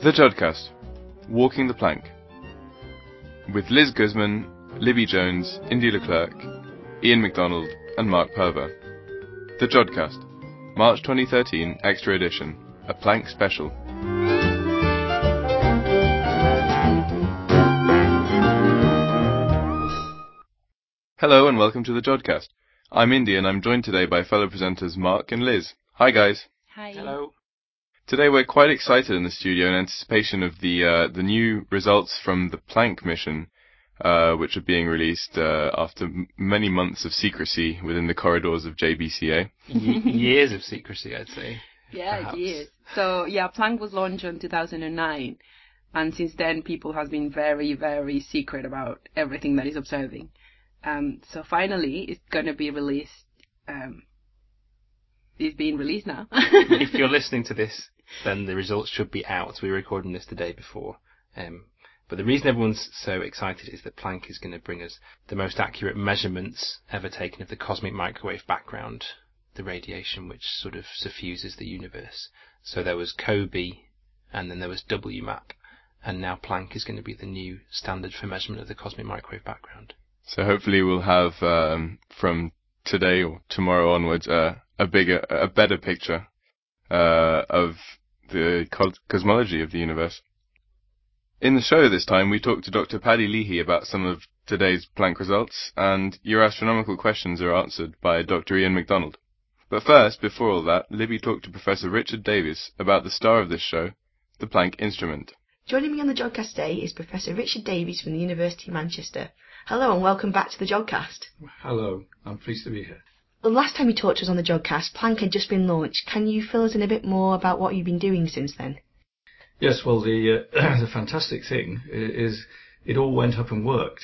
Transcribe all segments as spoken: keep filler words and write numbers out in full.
The Jodcast, Walking the Plank, with Liz Guzman, Libby Jones, Indy Leclerc, Ian McDonald, and Mark Purver. The Jodcast, March twenty thirteen Extra Edition, a Plank Special. Hello and welcome to the Jodcast. I'm Indy and I'm joined today by fellow presenters Mark and Liz. Hi guys. Hi. Hello. Today we're quite excited in the studio in anticipation of the uh, the new results from the Planck mission, uh, which are being released uh, after m- many months of secrecy within the corridors of J B C A. Ye- years of secrecy, I'd say. Yeah, perhaps. years. So yeah, Planck was launched in two thousand nine, and since then people have been very, very secret about everything that is observing. Um, so finally, it's going to be released. Um, it's being released now. If you're listening to this, then the results should be out. We're recording this the day before. Um, but the reason everyone's so excited is that Planck is going to bring us the most accurate measurements ever taken of the cosmic microwave background, the radiation which sort of suffuses the universe. So there was COBE, and then there was W MAP, and now Planck is going to be the new standard for measurement of the cosmic microwave background. So hopefully we'll have, um, from today or tomorrow onwards, uh, a bigger, a better picture uh, of the co- cosmology of the universe. In the show this time, we talked to Doctor Paddy Leahy about some of today's Planck results, and your astronomical questions are answered by Doctor Ian McDonald. But first, before all that, Libby talked to Professor Richard Davies about the star of this show, the Planck instrument. Joining me on the Jodcast today is Professor Richard Davies from the University of Manchester. Hello and welcome back to the Jodcast. Hello, I'm pleased to be here. The last time you talked to us on the Jodcast, Planck had just been launched. Can you fill us in a bit more about what you've been doing since then? Yes, well, the uh, the fantastic thing is it all went up and worked.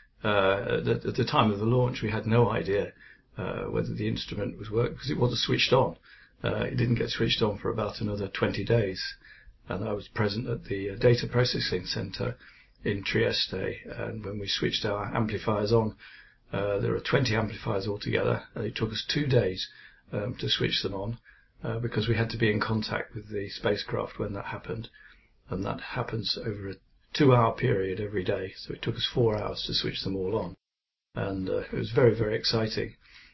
Uh, at, at the time of the launch, we had no idea uh, whether the instrument was working because it wasn't switched on. Uh, it didn't get switched on for about another twenty days. And I was present at the uh, data processing centre in Trieste, and when we switched our amplifiers on, uh, there were twenty amplifiers altogether, and it took us two days um, to switch them on, uh, because we had to be in contact with the spacecraft when that happened, and that happens over a two-hour period every day, so it took us four hours to switch them all on, and uh, it was very, very exciting.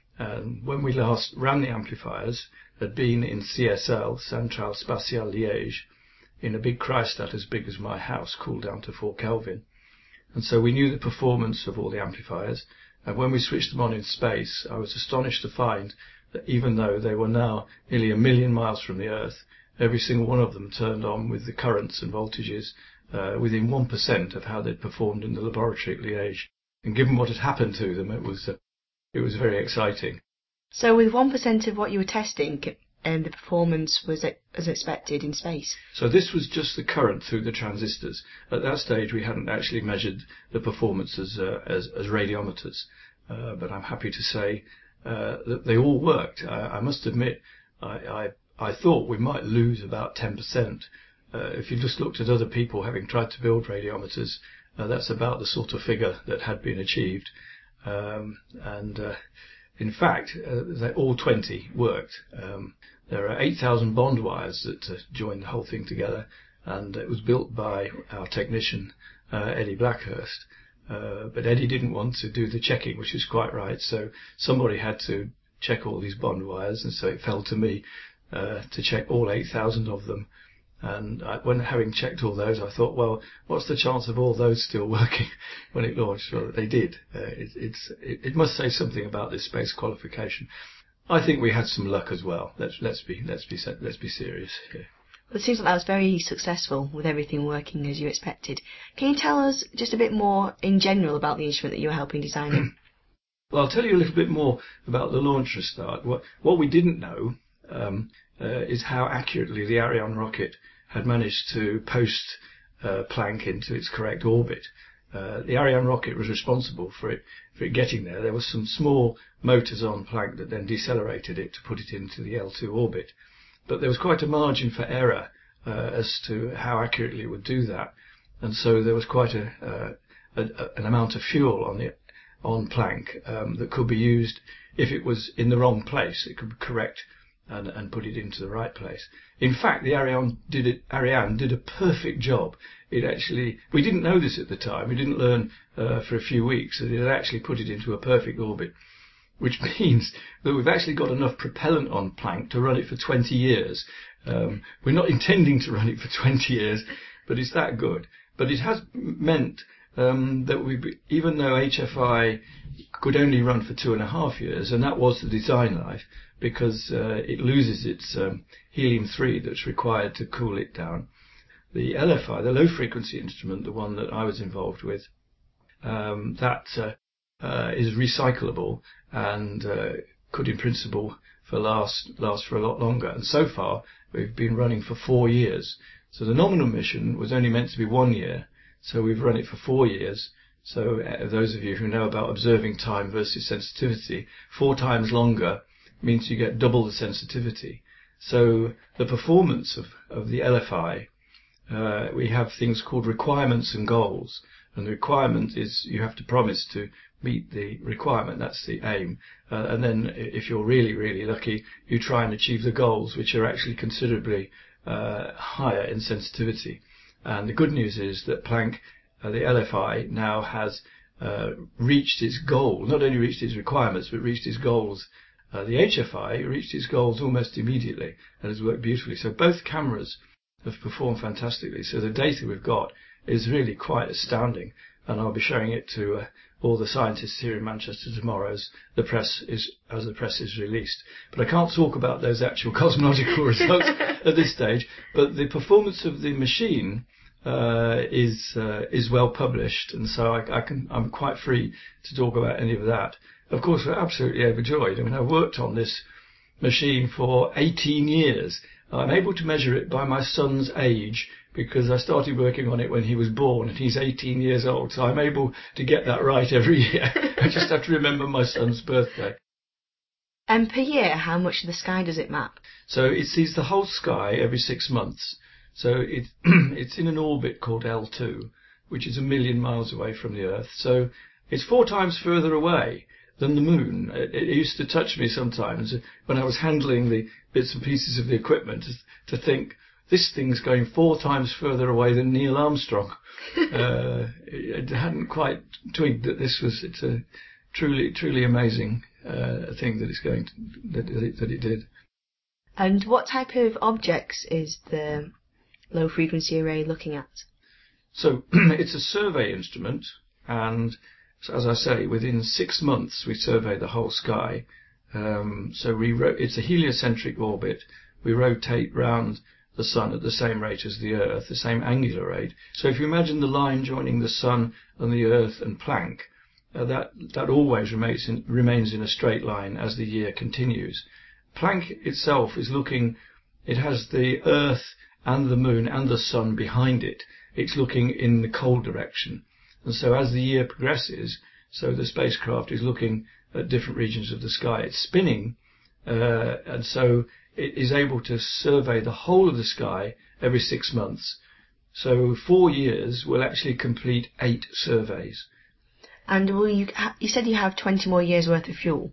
And when we last ran the amplifiers, had been in C S L, Centrale Spatiale Liège, in a big cryostat as big as my house, cooled down to four Kelvin. And so we knew the performance of all the amplifiers, and when we switched them on in space, I was astonished to find that even though they were now nearly a million miles from the Earth, every single one of them turned on with the currents and voltages uh, within one percent of how they'd performed in the laboratory at Liège. And given what had happened to them, it was uh, it was very exciting. So with one percent of what you were testing, and the performance was as expected in space. So this was just the current through the transistors. At that stage, we hadn't actually measured the performance as uh, as, as radiometers. Uh, but I'm happy to say uh, that they all worked. I, I must admit, I, I I thought we might lose about ten percent. Uh, if you just looked at other people having tried to build radiometers, uh, that's about the sort of figure that had been achieved. Um, and uh, in fact, uh, they, all twenty worked. Um, There are eight thousand bond wires that uh, join the whole thing together, and it was built by our technician, uh, Eddie Blackhurst. Uh, but Eddie didn't want to do the checking, which was quite right, so somebody had to check all these bond wires, and so it fell to me uh, to check all eight thousand of them. And I, when having checked all those, I thought, well, what's the chance of all those still working when it launched? Well, they did. Uh, it, it's, it, it must say something about this space qualification. I think we had some luck as well. Let's let's be let's be let's be serious here. Well, it seems like that was very successful with everything working as you expected. Can you tell us just a bit more in general about the instrument that you were helping design? Well, I'll tell you a little bit more about the launcher start. What what we didn't know um, uh, is how accurately the Ariane rocket had managed to post uh, Planck into its correct orbit. Uh, the Ariane rocket was responsible for it for it getting there. There was some small motors on Planck that then decelerated it to put it into the L two orbit. But there was quite a margin for error uh, as to how accurately it would do that. And so there was quite a, uh, a, a an amount of fuel on the on Planck um, that could be used if it was in the wrong place. It could correct and, and put it into the right place. In fact, the Ariane did it, Ariane did a perfect job. It actually, we didn't know this at the time. We didn't learn uh, for a few weeks that it had actually put it into a perfect orbit, which means that we've actually got enough propellant on Planck to run it for twenty years. Um, we're not intending to run it for twenty years, but it's that good. But it has meant um, that we, even though H F I could only run for two and a half years, and that was the design life, because uh, it loses its um, helium three that's required to cool it down. The L F I, the low frequency instrument, the one that I was involved with, um, that uh, uh, is recyclable and uh, could in principle for last last for a lot longer. And so far we've been running for four years. So the nominal mission was only meant to be one year, so we've run it for four years. So uh, those of you who know about observing time versus sensitivity, four times longer means you get double the sensitivity. So the performance of, of the L F I, uh, we have things called requirements and goals. And the requirement is you have to promise to meet the requirement. That's the aim. Uh, and then if you're really, really lucky, you try and achieve the goals, which are actually considerably uh, higher in sensitivity. And the good news is that Planck, uh, the L F I, now has uh, reached its goal, not only reached its requirements, but reached its goals. Uh, the H F I reached its goals almost immediately and has worked beautifully. So both cameras have performed fantastically. So the data we've got is really quite astounding. And I'll be showing it to uh, all the scientists here in Manchester tomorrow as the press is as the press is released. But I can't talk about those actual cosmological results at this stage. But the performance of the machine uh, is uh, is well published, and so I, I can I'm quite free to talk about any of that. Of course, we're absolutely overjoyed. I mean, I've worked on this machine for eighteen years. I'm able to measure it by my son's age, because I started working on it when he was born, and he's eighteen years old, so I'm able to get that right every year. I just have to remember my son's birthday. And per year, how much of the sky does it map? So it sees the whole sky every six months. So it, it's in an orbit called L two, which is a million miles away from the Earth. So it's four times further away than the moon. It, it used to touch me sometimes when I was handling the bits and pieces of the equipment to think, this thing's going four times further away than Neil Armstrong. uh, it, it hadn't quite twigged that this was, it's a truly, truly amazing uh, thing that it's going to, that, that, it, that it did. And what type of objects is the low frequency array looking at? So it's a survey instrument, and so as I say, within six months we survey the whole sky. Um, so we ro- it's a heliocentric orbit. We rotate round the sun at the same rate as the Earth, the same angular rate. So if you imagine the line joining the sun and the Earth and Planck, uh, that that always remains in, remains in a straight line as the year continues. Planck itself is looking, it has the Earth and the moon and the sun behind it. It's looking in the cold direction. And so as the year progresses, so the spacecraft is looking at different regions of the sky. It's spinning, uh, and so it is able to survey the whole of the sky every six months. So four years will actually complete eight surveys. And will you? Ha- you said you have twenty more years worth of fuel,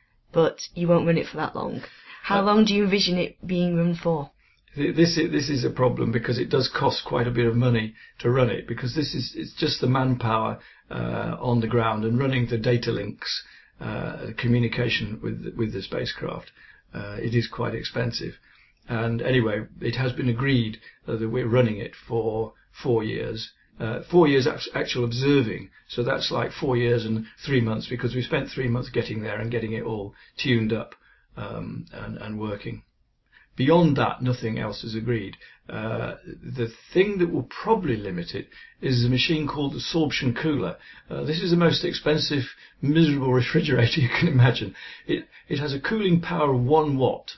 but you won't run it for that long. How uh, long do you envision it being run for? This is, this is a problem because it does cost quite a bit of money to run it, because this is it's just the manpower uh, on the ground and running the data links, uh, the communication with with the spacecraft. Uh, it is quite expensive. And anyway, it has been agreed uh, that we're running it for four years. Uh, four years actual observing, so that's like four years and three months, because we spent three months getting there and getting it all tuned up um, and, and working. Beyond that, nothing else is agreed. Uh, the thing that will probably limit it is a machine called the sorption cooler. Uh, this is the most expensive, miserable refrigerator you can imagine. It, it has a cooling power of one watt.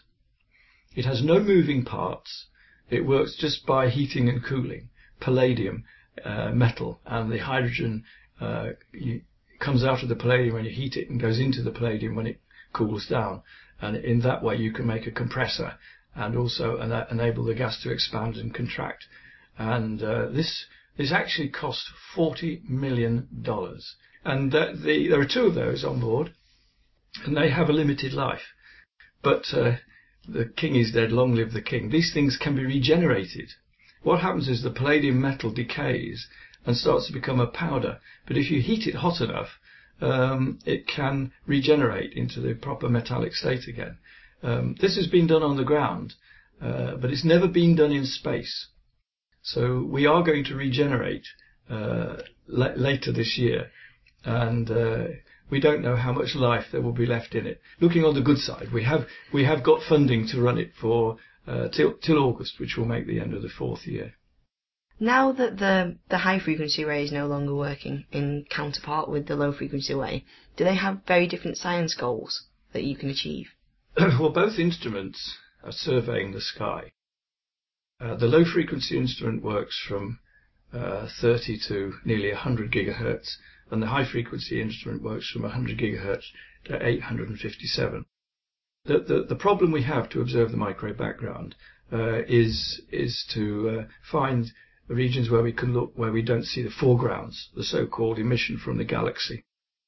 It has no moving parts. It works just by heating and cooling. Palladium uh, metal, and the hydrogen uh, you, comes out of the palladium when you heat it and goes into the palladium when it cools down. And in that way you can make a compressor and also ena- enable the gas to expand and contract. And uh, this this actually cost forty million dollars. And uh, the, there are two of those on board, and they have a limited life. But uh, the king is dead, long live the king. These things can be regenerated. What happens is the palladium metal decays and starts to become a powder. But if you heat it hot enough, um, it can regenerate into the proper metallic state again. Um, this has been done on the ground, uh, but it's never been done in space. So we are going to regenerate uh, la- later this year, and uh, we don't know how much life there will be left in it. Looking on the good side, we have we have got funding to run it for uh, till till August, which will make the end of the fourth year. Now that the, the high-frequency array is no longer working in counterpart with the low-frequency array, do they have very different science goals that you can achieve? Well, both instruments are surveying the sky. Uh, the low-frequency instrument works from uh, thirty to nearly one hundred gigahertz, and the high-frequency instrument works from one hundred gigahertz to eight hundred fifty-seven. The, the, the problem we have to observe the microwave background uh, is is to uh, find regions where we can look where we don't see the foregrounds, the so-called emission from the galaxy.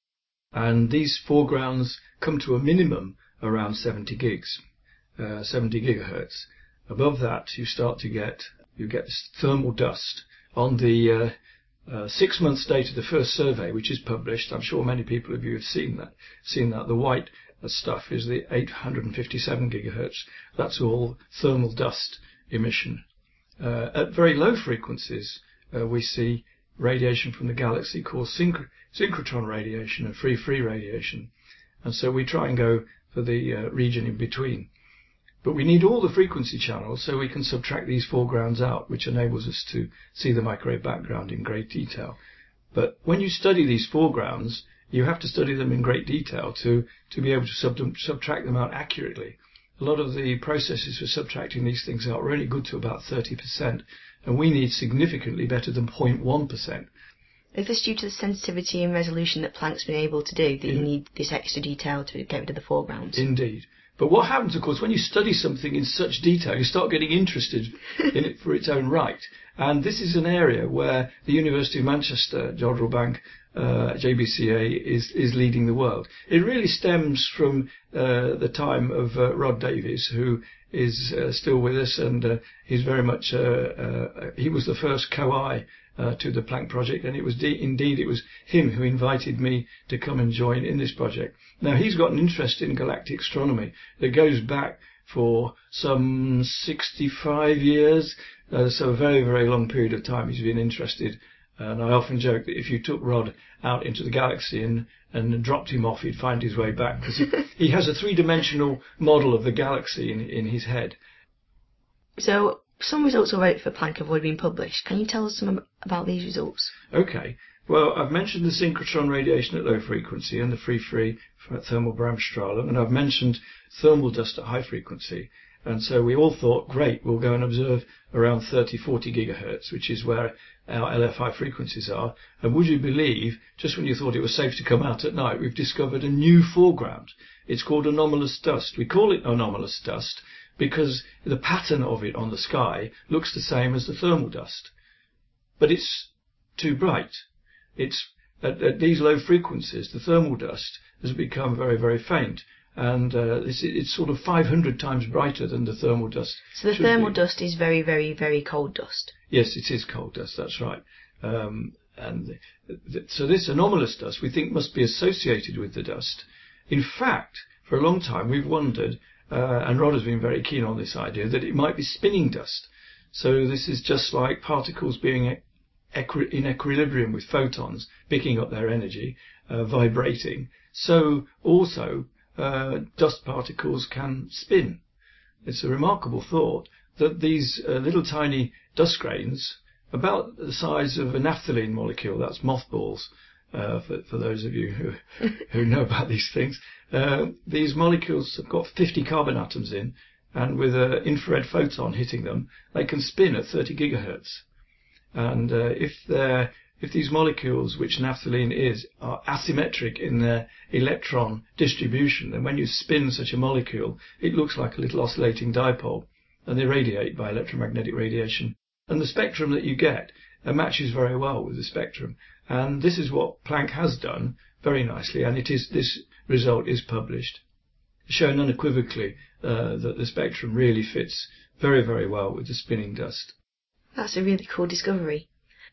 And these foregrounds come to a minimum around seventy gigs, uh, seventy gigahertz. Above that, you start to get you get this thermal dust. On the uh, uh, six months date of the first survey, which is published, I'm sure many people of you have seen that. Seen that the white stuff is the eight hundred fifty-seven gigahertz. That's all thermal dust emission. Uh, at very low frequencies, uh, we see radiation from the galaxy called synch- synchrotron radiation and free-free radiation. And so we try and go for the uh, region in between. But we need all the frequency channels so we can subtract these foregrounds out, which enables us to see the microwave background in great detail. But when you study these foregrounds, you have to study them in great detail to, to be able to sub- subtract them out accurately. A lot of the processes for subtracting these things out are only good to about thirty percent, and we need significantly better than zero point one percent. Is this due to the sensitivity and resolution that Planck's been able to do, that in, you need this extra detail to get rid of the foregrounds? Indeed. But what happens, of course, when you study something in such detail, you start getting interested in it for its own right. And this is an area where the University of Manchester, Jodrell Bank, uh, J B C A, is, is leading the world. It really stems from uh, the time of uh, Rod Davies, who is uh, still with us, and uh, he's very much, uh, uh, he was the first co-I uh, to the Planck project, and it was de- indeed it was him who invited me to come and join in this project. Now, he's got an interest in galactic astronomy that goes back for some sixty-five years, uh, so a very, very long period of time he's been interested. And I often joke that if you took Rod out into the galaxy and, and dropped him off, he'd find his way back, because he, he has a three-dimensional model of the galaxy in, in his head. So, some results already for Planck have already been published. Can you tell us some about these results? Okay. Well, I've mentioned the synchrotron radiation at low frequency and the free-free thermal bremsstrahlung, and I've mentioned thermal dust at high frequency. And so we all thought, great, we'll go and observe around thirty, forty gigahertz, which is where our L F I frequencies are. And would you believe, just when you thought it was safe to come out at night, we've discovered a new foreground. It's called anomalous dust. We call it anomalous dust because the pattern of it on the sky looks the same as the thermal dust. But it's too bright. It's at, at these low frequencies, the thermal dust has become very, very faint. And uh, it's, it's sort of five hundred times brighter than the thermal dust. So the thermal be. dust is very, very, very cold dust? Yes, it is cold dust, that's right. Um, and th- th- so this anomalous dust we think must be associated with the dust. In fact, for a long time we've wondered, uh, and Rod has been very keen on this idea, that it might be spinning dust. So this is just like particles being equi- in equilibrium with photons, picking up their energy, uh, vibrating. So also Uh, dust particles can spin. It's a remarkable thought that these uh, little tiny dust grains, about the size of a naphthalene molecule, that's mothballs, uh, for, for those of you who, who know about these things, uh, these molecules have got fifty carbon atoms in, and with an infrared photon hitting them, they can spin at thirty gigahertz. And uh, if they're If these molecules, which naphthalene is, are asymmetric in their electron distribution, then when you spin such a molecule, it looks like a little oscillating dipole, and they radiate by electromagnetic radiation. And the spectrum that you get uh, matches very well with the spectrum. And this is what Planck has done very nicely, and it is this result is published. shown unequivocally uh, that the spectrum really fits very, very well with the spinning dust. That's a really cool discovery.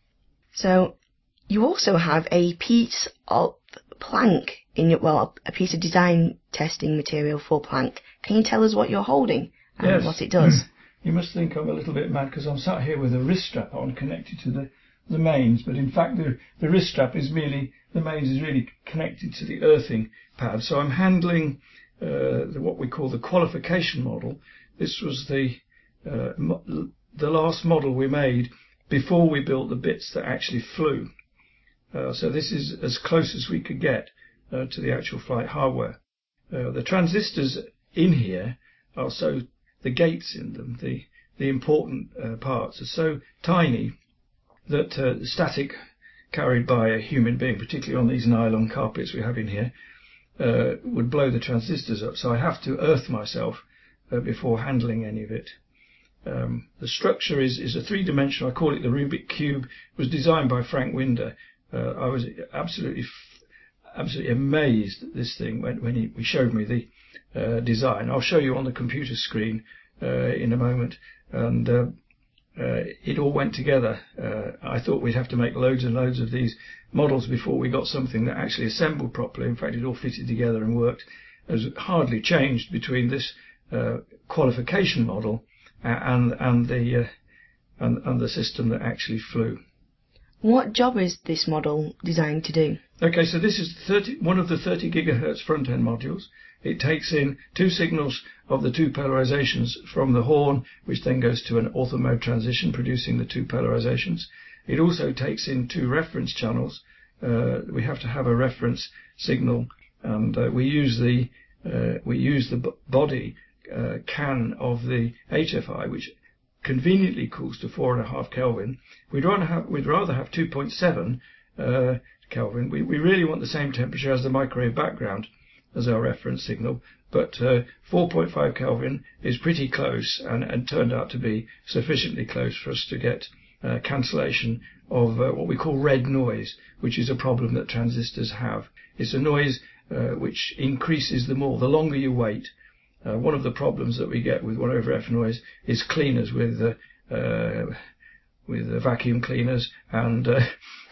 So, you also have a piece of Planck in your, well, a piece of design testing material for Planck. Can you tell us what you're holding and yes. what it does? You must think I'm a little bit mad because I'm sat here with a wrist strap on connected to the, the mains, but in fact the, the wrist strap is merely, the mains is really connected to the earthing pad. So I'm handling uh, the, what we call the qualification model. This was the uh, mo- the last model we made before we built the bits that actually flew. Uh, so this is as close as we could get uh, to the actual flight hardware. Uh, the transistors in here are so, the gates in them, the, the important uh, parts are so tiny that uh, the static carried by a human being, particularly on these nylon carpets we have in here, uh, would blow the transistors up. So I have to earth myself uh, before handling any of it. Um, the structure is, is a three-dimensional, I call it the Rubik Cube. It was designed by Frank Winder. Uh, I was absolutely, absolutely amazed at this thing when, when he, he showed me the uh, design. I'll show you on the computer screen uh, in a moment. And uh, uh, it all went together. Uh, I thought we'd have to make loads and loads of these models before we got something that actually assembled properly. In fact, it all fitted together and worked. It was hardly changed between this uh, qualification model and and the uh, and, and the system that actually flew. What job is this model designed to do? Okay, so this is thirty, one of the thirty gigahertz front-end modules. It takes in two signals of the two polarizations from the horn, which then goes to an orthomode transition, producing the two polarizations. It also takes in two reference channels. Uh, we have to have a reference signal, and uh, we use the uh, we use the b- body uh, can of the H F I, which conveniently cools to four and a half Kelvin. We'd rather have we'd rather have two point seven uh, Kelvin. We we really want the same temperature as the microwave background as our reference signal, but uh, four point five Kelvin is pretty close, and, and turned out to be sufficiently close for us to get uh, cancellation of uh, what we call red noise, which is a problem that transistors have. It's a noise uh, which increases the more the longer you wait. Uh, one of the problems that we get with one over F noise is cleaners with uh, uh, with uh, vacuum cleaners and uh,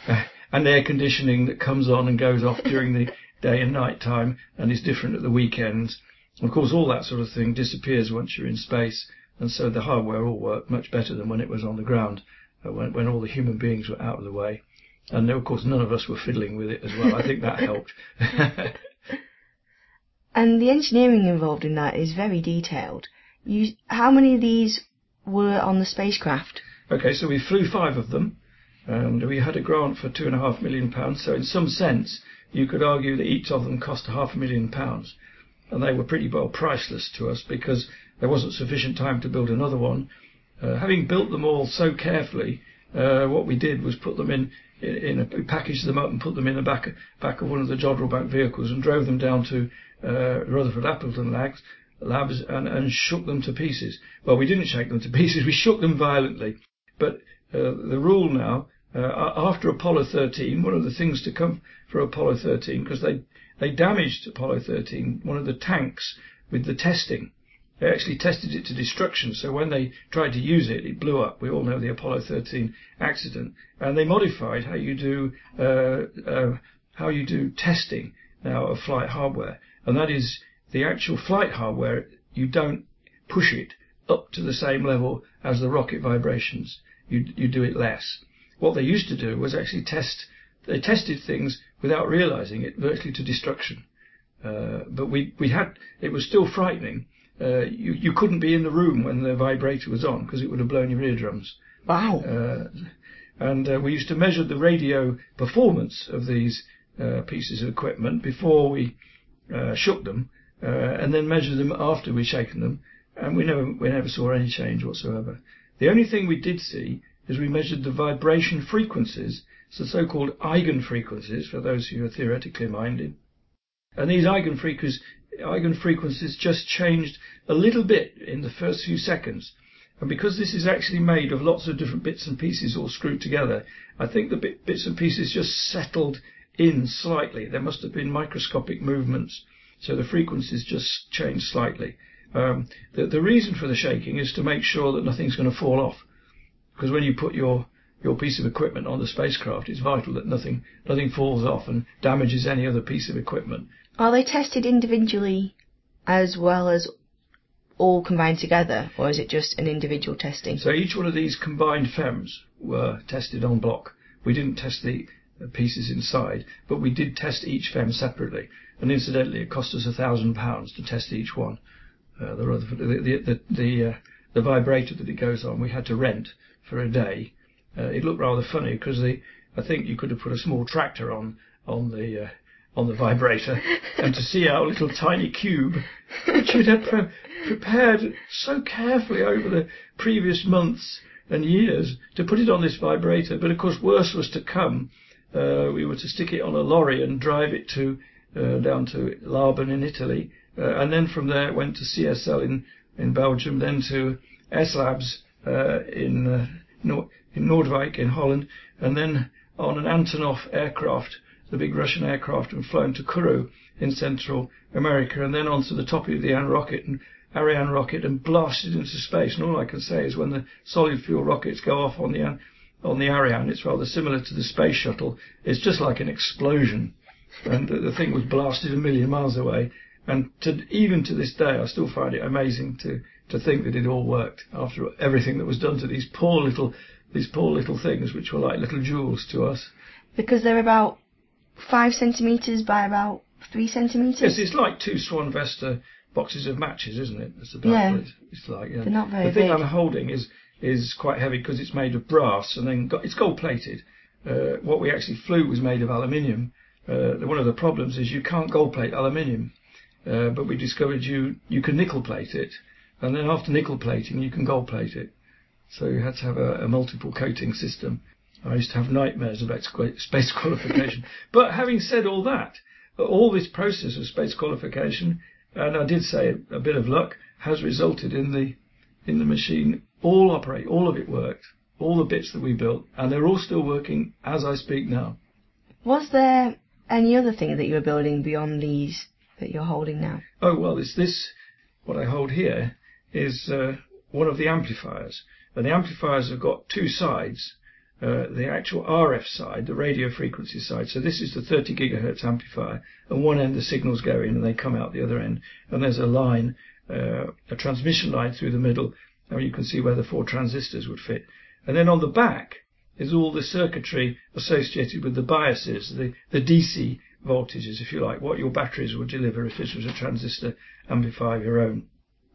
and air conditioning that comes on and goes off during the day and night time and is different at the weekends. Of course, all that sort of thing disappears once you're in space, and so the hardware all worked much better than when it was on the ground, uh, when, when all the human beings were out of the way. And of course, none of us were fiddling with it as well. I think that helped. And the engineering involved in that is very detailed. You, how many of these were on the spacecraft? Okay, so we flew five of them, and we had a grant for two and a half million pounds. So in some sense, you could argue that each of them cost a half a million pounds, and they were pretty well priceless to us because there wasn't sufficient time to build another one. Uh, having built them all so carefully, uh, what we did was put them in, in, in a, we packaged them up and put them in the back, back of one of the Jodrell Bank vehicles and drove them down to uh, Rutherford Appleton labs, labs and, and shook them to pieces. Well, we didn't shake them to pieces, we shook them violently. But uh, the rule now, uh, after Apollo thirteen, one of the things to come for Apollo thirteen, because they, they damaged Apollo thirteen, one of the tanks with the testing. They actually tested it to destruction, so when they tried to use it, it blew up. We all know the Apollo thirteen accident. And they modified how you do uh, uh, how you do testing now of flight hardware. And that is the actual flight hardware, you don't push it up to the same level as the rocket vibrations. You, you do it less. What they used to do was actually test, they tested things without realizing it, virtually to destruction. Uh, but we, we had, it was still frightening. Uh, you, you couldn't be in the room when the vibrator was on because it would have blown your eardrums. Wow. Uh, and uh, we used to measure the radio performance of these uh, pieces of equipment before we uh, shook them, uh, and then measure them after we'd shaken them, and we never, we never saw any change whatsoever. The only thing we did see is we measured the vibration frequencies, so so-called eigenfrequencies, for those who are theoretically minded. And these eigenfrequencies, eigenfrequencies just changed a little bit in the first few seconds. And because this is actually made of lots of different bits and pieces all screwed together, I think the bit, bits and pieces just settled in slightly. There must have been microscopic movements So the frequencies just change slightly. Um, the, the reason for the shaking is to make sure that nothing's going to fall off. Because when you put your, your piece of equipment on the spacecraft, it's vital that nothing, nothing falls off and damages any other piece of equipment. Are they tested individually as well as all combined together, or is it just an individual testing? So each one of these combined F E Ms were tested en bloc. We didn't test the pieces inside, but we did test each F E M separately. And incidentally, it cost us a thousand pounds to test each one. Uh, the, the, the, the, uh, the vibrator that it goes on, we had to rent for a day. Uh, it looked rather funny because the, I think you could have put a small tractor on, on the, uh, on the vibrator, and to see our little tiny cube, which you'd had pre- prepared so carefully over the previous months and years to put it on this vibrator. But of course, worse was to come. Uh, we were to stick it on a lorry and drive it to uh, down to Laban in Italy, uh, and then from there it went to C S L in, in Belgium, then to S-Labs uh, in uh, Nor- in Noordwijk in Holland, and then on an Antonov aircraft, the big Russian aircraft, and flown to Kourou in Central America, and then onto the top of the Ariane rocket and Ariane rocket and blasted into space. And all I can say is when the solid fuel rockets go off on the on the Ariane, it's rather similar to the space shuttle. It's just like an explosion, and the, the thing was blasted a million miles away. And to, even to this day, I still find it amazing to to think that it all worked after everything that was done to these poor little these poor little things, which were like little jewels to us. Because they're about five centimetres by about three centimetres? Yes, it's like two Swan Vesta boxes of matches, isn't it? That's about yeah. what it's, it's like. Yeah. They're not very The thing big. I'm holding is is quite heavy because it's made of brass, and then got, it's gold plated. Uh, what we actually flew was made of aluminium. Uh, one of the problems is you can't gold plate aluminium, uh, but we discovered you you can nickel plate it, and then after nickel plating you can gold plate it. So you had to have a, a multiple coating system. I used to have nightmares about space qualification. But having said all that, all this process of space qualification, and I did say a bit of luck, has resulted in the in the machine all operate, all of it worked, all the bits that we built, and they're all still working as I speak now. Was there any other thing that you were building beyond these that you're holding now? Oh, well, it's this, what I hold here, is uh, one of the amplifiers. And the amplifiers have got two sides. Uh, the actual R F side, the radio frequency side. So this is the thirty gigahertz amplifier, and one end the signals go in and they come out the other end. And there's a line, uh, a transmission line through the middle, and you can see where the four transistors would fit. And then on the back is all the circuitry associated with the biases, the, the D C voltages, if you like, what your batteries would deliver if this was a transistor amplifier of your own.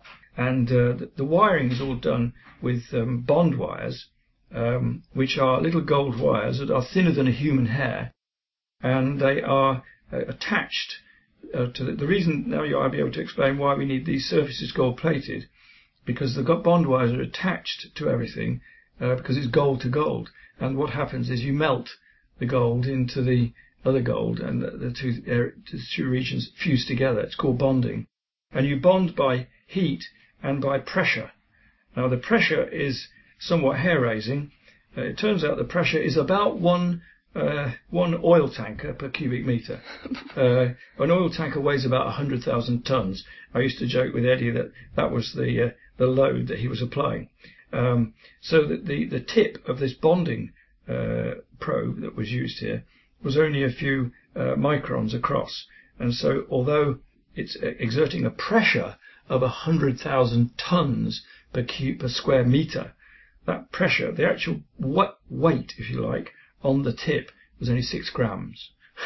And uh, the, the wiring is all done with um, bond wires, Um, which are little gold wires that are thinner than a human hair, and they are uh, attached uh, to the, the reason now you'll be able to explain why we need these surfaces gold plated, because the bond wires are attached to everything uh, because it's gold to gold, and what happens is you melt the gold into the other gold, and the, the two uh, the two regions fuse together. It's called bonding, and you bond by heat and by pressure. Now the pressure is somewhat hair-raising. Uh, it turns out the pressure is about one uh, one oil tanker per cubic meter. Uh, an oil tanker weighs about one hundred thousand tons. I used to joke with Eddie that that was the uh, the load that he was applying. Um, so that the, the tip of this bonding uh, probe that was used here was only a few uh, microns across. And so although it's exerting a pressure of one hundred thousand tons per, cu- per square meter, that pressure, the actual weight, if you like, on the tip was only six grams.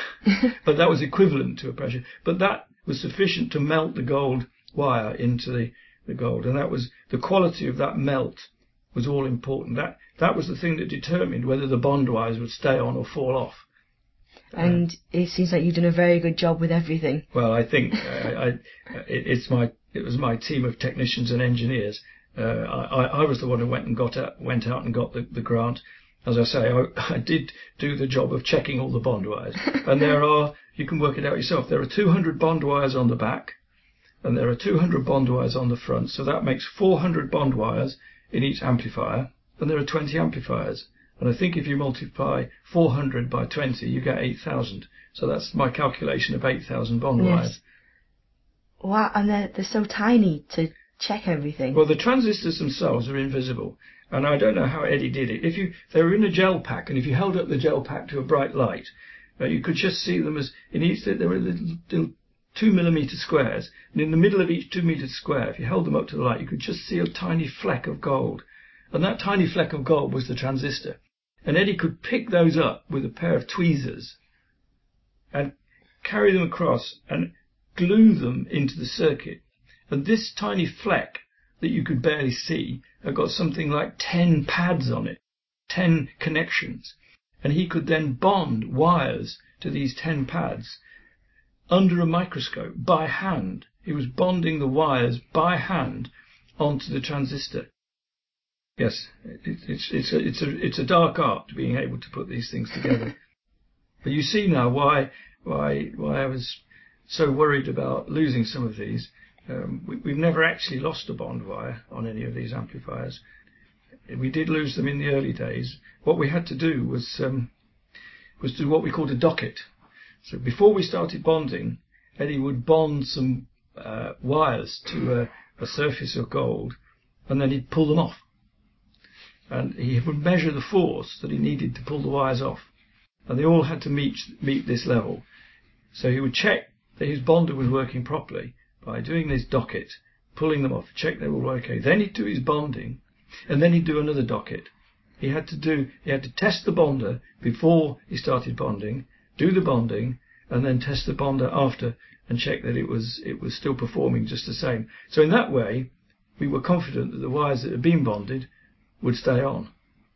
But that was equivalent to a pressure. But that was sufficient to melt the gold wire into the, the gold. And that was, the quality of that melt was all important. That that was the thing that determined whether the bond wires would stay on or fall off. And uh, it seems like you've done a very good job with everything. Well, I think uh, I, it, it's my it was my team of technicians and engineers. Uh, I, I was the one who went and got out, went out and got the, the grant. As I say, I, I did do the job of checking all the bond wires. And there are, you can work it out yourself, there are two hundred bond wires on the back, and there are two hundred bond wires on the front. So that makes four hundred bond wires in each amplifier, and there are twenty amplifiers. And I think if you multiply four hundred by twenty, you get eight thousand. So that's my calculation of eight thousand bond yes. wires. Wow, and they're, they're so tiny to check everything. Well, the transistors themselves are invisible, and I don't know how Eddie did it. If you they were in a gel pack, and if you held up the gel pack to a bright light, uh, you could just see them as in each. There were little, little two millimeter squares, and in the middle of each two meter square, if you held them up to the light, you could just see a tiny fleck of gold, and that tiny fleck of gold was the transistor. And Eddie could pick those up with a pair of tweezers and carry them across and glue them into the circuit. And this tiny fleck that you could barely see had got something like ten pads on it, ten connections. And he could then bond wires to these ten pads under a microscope by hand. He was bonding the wires by hand onto the transistor. Yes, it, it's it's a, it's a it's a dark art being able to put these things together. But you see now why why why I was so worried about losing some of these. Um, we, we've never actually lost a bond wire on any of these amplifiers. We did lose them in the early days. What we had to do was um, was do what we called a docket. So before we started bonding, Eddie would bond some uh, wires to a, a surface of gold, and then he'd pull them off. And he would measure the force that he needed to pull the wires off. And they all had to meet meet this level. So he would check that his bonder was working properly by doing this docket, pulling them off, check they were okay. Then he'd do his bonding, and then he'd do another docket. He had to do he had to test the bonder before he started bonding, do the bonding, and then test the bonder after and check that it was it was still performing just the same. So in that way, we were confident that the wires that had been bonded would stay on.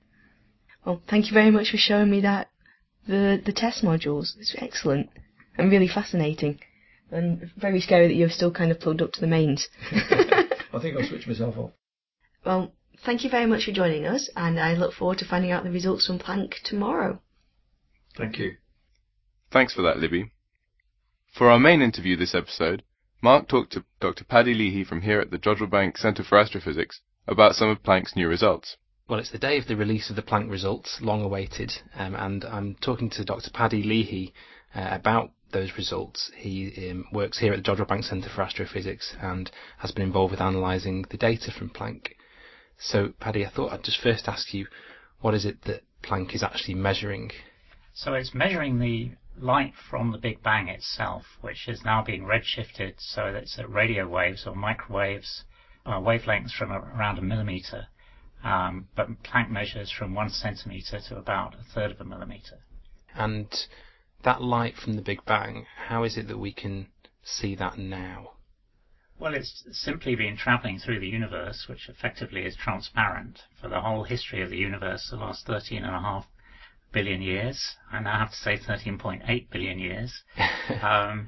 Well, thank you very much for showing me that the the test modules. It's excellent and really fascinating, and very scary that you're still kind of plugged up to the mains. I think I'll switch myself off. Well, thank you very much for joining us, and I look forward to finding out the results from Planck tomorrow. Thank you. Thanks for that, Libby. For our main interview this episode, Mark talked to Doctor Paddy Leahy from here at the Jodrell Bank Centre for Astrophysics about some of Planck's new results. Well, it's the day of the release of the Planck results, long awaited, um, and I'm talking to Doctor Paddy Leahy uh, about those results. He um, works here at the Jodrell Bank Centre for Astrophysics and has been involved with analysing the data from Planck. So, Paddy, I thought I'd just first ask you, what is it that Planck is actually measuring? So it's measuring the light from the Big Bang itself, which is now being redshifted so that it's at radio waves or microwaves, uh, wavelengths from around a millimetre. Um, but Planck measures from one centimetre to about a third of a millimetre. And that light from the Big Bang, how is it that we can see that now? Well, it's simply been travelling through the universe, which effectively is transparent for the whole history of the universe, the last thirteen and a half billion years. I now have to say thirteen point eight billion years. um,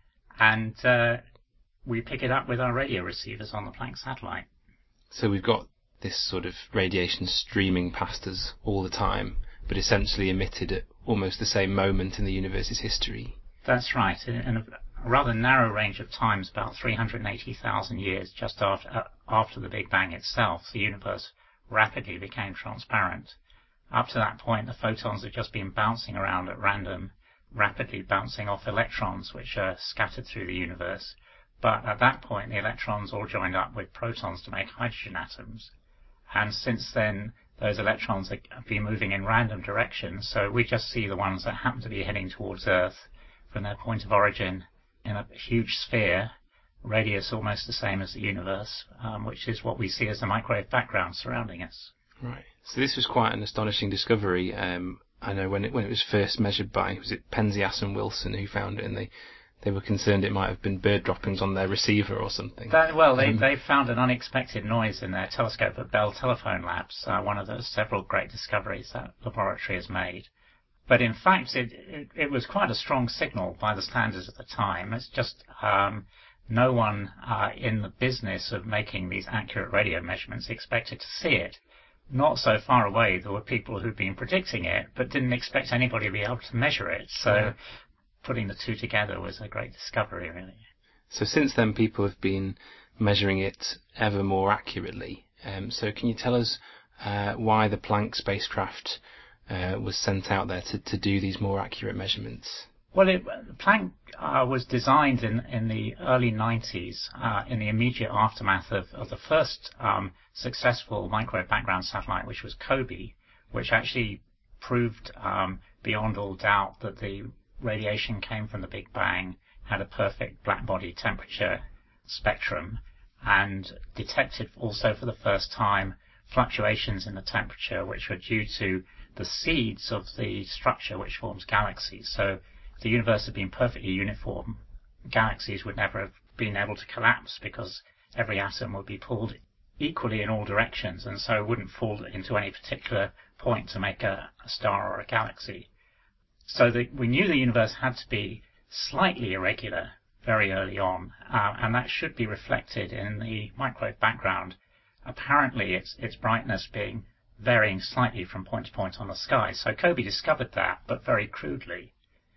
and uh, we pick it up with our radio receivers on the Planck satellite. So we've got this sort of radiation streaming past us all the time, but essentially emitted at almost the same moment in the universe's history. That's right. In a rather narrow range of times, about three hundred eighty thousand years just after, uh, after the Big Bang itself, the universe rapidly became transparent. Up to that point, the photons had just been bouncing around at random, rapidly bouncing off electrons, which are scattered through the universe. But at that point, the electrons all joined up with protons to make hydrogen atoms. And since then, those electrons have been moving in random directions, so we just see the ones that happen to be heading towards Earth from their point of origin in a huge sphere, radius almost the same as the universe, um, which is what we see as the microwave background surrounding us. Right. So this was quite an astonishing discovery. Um, I know when it when it was first measured by, was it Penzias and Wilson who found it, and they, they were concerned it might have been bird droppings on their receiver or something. That, well, they, um, they found an unexpected noise in their telescope at Bell Telephone Labs, uh, one of the several great discoveries that laboratory has made. But in fact, it, it, it was quite a strong signal by the standards at the time. It's just um, no one uh, in the business of making these accurate radio measurements expected to see it. Not so far away, there were people who'd been predicting it, but didn't expect anybody to be able to measure it. So yeah. Putting the two together was a great discovery, really. So since then, people have been measuring it ever more accurately. Um, so can you tell us uh, why the Planck spacecraft uh, was sent out there to, to do these more accurate measurements? Well, it, Planck uh, was designed in, in the early nineties, uh, in the immediate aftermath of, of the first um, successful microwave background satellite, which was COBE, which actually proved um, beyond all doubt that the radiation came from the Big Bang, had a perfect black-body temperature spectrum, and detected also for the first time fluctuations in the temperature which were due to the seeds of the structure which forms galaxies. So if the universe had been perfectly uniform, galaxies would never have been able to collapse because every atom would be pulled equally in all directions, and so it wouldn't fall into any particular point to make a, a star or a galaxy. So the, we knew the universe had to be slightly irregular very early on, uh, and that should be reflected in the microwave background. Apparently its, its brightness being varying slightly from point to point on the sky. So COBE discovered that, but very crudely.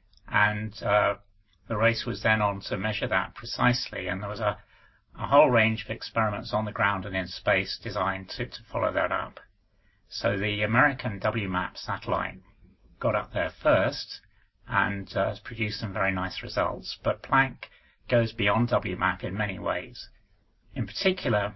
And uh, the race was then on to measure that precisely, and there was a, a whole range of experiments on the ground and in space designed to, to follow that up. So the American W MAP satellite got up there first and uh, has produced some very nice results. But Planck goes beyond W MAP in many ways. In particular,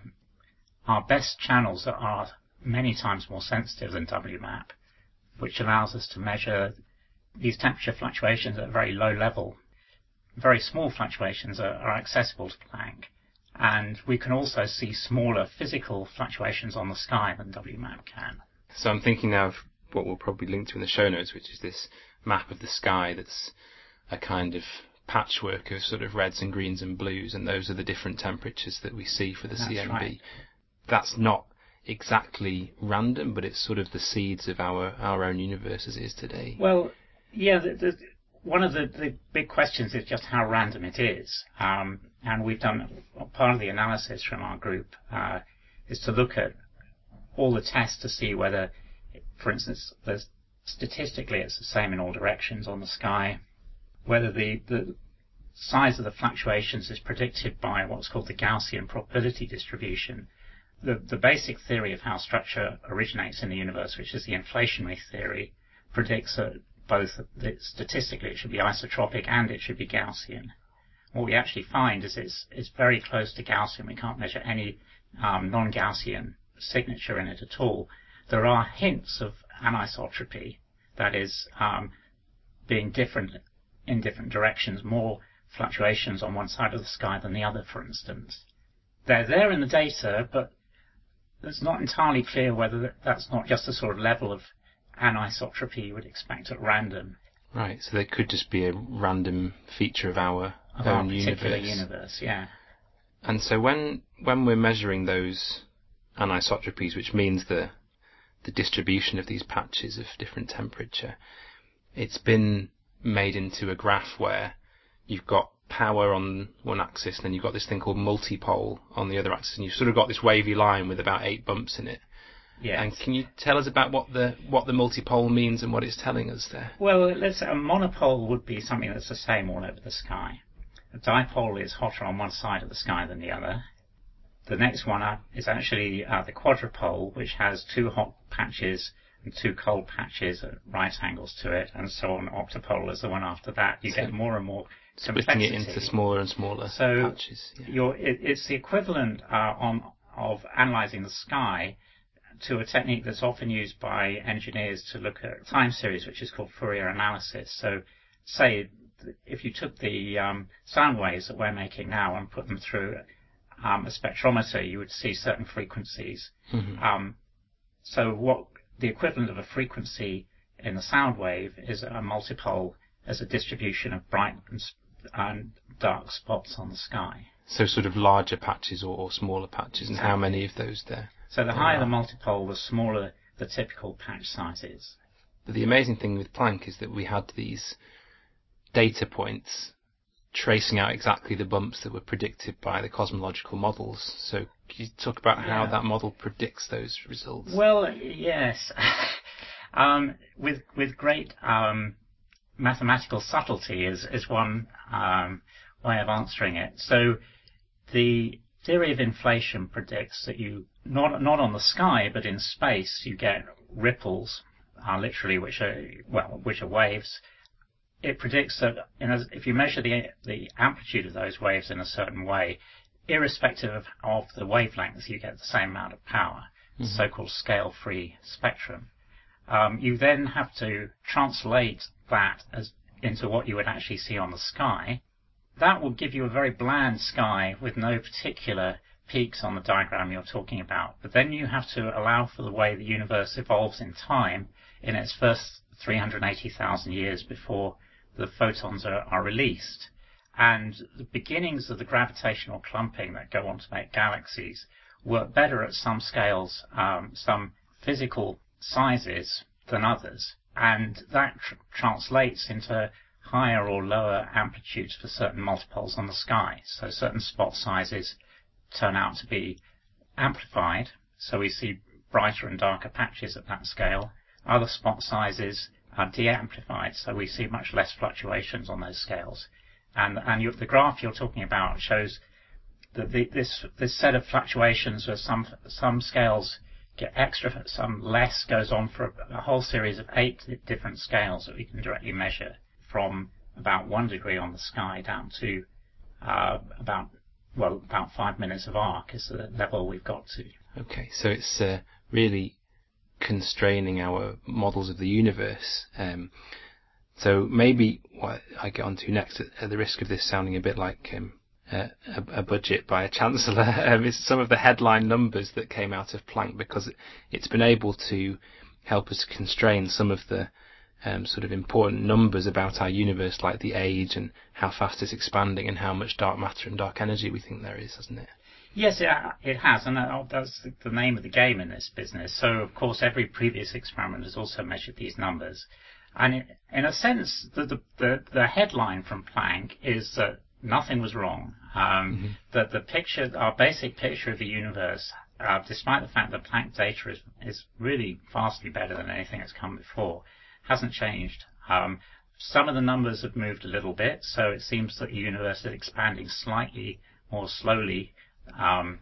our best channels are many times more sensitive than W MAP, which allows us to measure these temperature fluctuations at a very low level. Very small fluctuations are, are accessible to Planck, and we can also see smaller physical fluctuations on the sky than W MAP can. So I'm thinking now of what we'll probably link to in the show notes, which is this map of the sky that's a kind of patchwork of sort of reds and greens and blues, and those are the different temperatures that we see for the That's C M B. right. That's not exactly random, but it's sort of the seeds of our, our own universe as it is today. Well, yeah, the, the, one of the, the big questions is just how random it is. Um, and we've done, part of the analysis from our group uh, is to look at all the tests to see whether, for instance, there's, statistically it's the same in all directions on the sky, whether the, the size of the fluctuations is predicted by what's called the Gaussian probability distribution. The, the basic theory of how structure originates in the universe, which is the inflationary theory, predicts that both that statistically it should be isotropic and it should be Gaussian. What we actually find is it's, it's very close to Gaussian. We can't measure any um, non-Gaussian signature in it at all. There are hints of anisotropy, that is, um, being different in different directions, more fluctuations on one side of the sky than the other, for instance. They're there in the data, but it's not entirely clear whether that's not just the sort of level of anisotropy you would expect at random. Right, so they could just be a random feature of our Of own our particular universe. universe, yeah. And so when when we're measuring those anisotropies, which means the the distribution of these patches of different temperature, it's been made into a graph where you've got power on one axis, and then you've got this thing called multipole on the other axis, and you've sort of got this wavy line with about eight bumps in it. Yes. And can you tell us about what the what the multipole means and what it's telling us there? Well, let's say a monopole would be something that's the same all over the sky. A dipole is hotter on one side of the sky than the other. The next one up is actually uh, the quadrupole, which has two hot patches and two cold patches at right angles to it, and so on. Octopole is the one after that. You So get more and more splitting complexity. it into smaller and smaller so patches. Yeah. You're, it, it's the equivalent uh, on, of analysing the sky to a technique that's often used by engineers to look at time series, which is called Fourier analysis. So say if you took the um, sound waves that we're making now and put them through um, a spectrometer, you would see certain frequencies. Mm-hmm. Um, so what the equivalent of a frequency in the sound wave is a multipole as a distribution of bright and, and dark spots on the sky. So sort of larger patches or, or smaller patches, and Exactly. how many of those there? So the there higher are. the multipole, the smaller the typical patch size is. But the amazing thing with Planck is that we had these data points tracing out exactly the bumps that were predicted by the cosmological models. So can you talk about how Yeah. that model predicts those results? Well, yes. um, with with great um, mathematical subtlety is, is one um, way of answering it. So the theory of inflation predicts that you, not not on the sky, but in space, you get ripples, uh, literally, which are, well, which are waves, it predicts that, you know, if you measure the the amplitude of those waves in a certain way, irrespective of, of the wavelengths, you get the same amount of power, mm-hmm. so-called scale-free spectrum. Um, you then have to translate that as into what you would actually see on the sky. That will give you a very bland sky with no particular peaks on the diagram you're talking about. But then you have to allow for the way the universe evolves in time in its first three hundred eighty thousand years before the photons are, are released. And the beginnings of the gravitational clumping that go on to make galaxies work better at some scales, um, some physical sizes than others. And that tr- translates into higher or lower amplitudes for certain multipoles on the sky. So certain spot sizes turn out to be amplified, so we see brighter and darker patches at that scale. Other spot sizes are de-amplified, so we see much less fluctuations on those scales. And, and you, the graph you're talking about shows that the, this this set of fluctuations where some some scales get extra, some less, goes on for a, a whole series of eight different scales that we can directly measure, from about one degree on the sky down to uh, about well about five minutes of arc is the level we've got to. Okay, so it's uh, really constraining our models of the universe. Um, so maybe what I get onto next, at, at the risk of this sounding a bit like um, a, a budget by a chancellor, um, is some of the headline numbers that came out of Planck, because it, it's been able to help us constrain some of the um, sort of important numbers about our universe, like the age and how fast it's expanding and how much dark matter and dark energy we think there is, hasn't it? Yes, it, it has, and that's the name of the game in this business. So, of course, every previous experiment has also measured these numbers. And in a sense, the, the, the, the headline from Planck is that nothing was wrong. Um, mm-hmm. That the picture, our basic picture of the universe, uh, despite the fact that Planck data is, is really vastly better than anything that's come before, hasn't changed. Um, some of the numbers have moved a little bit, so it seems that the universe is expanding slightly more slowly um,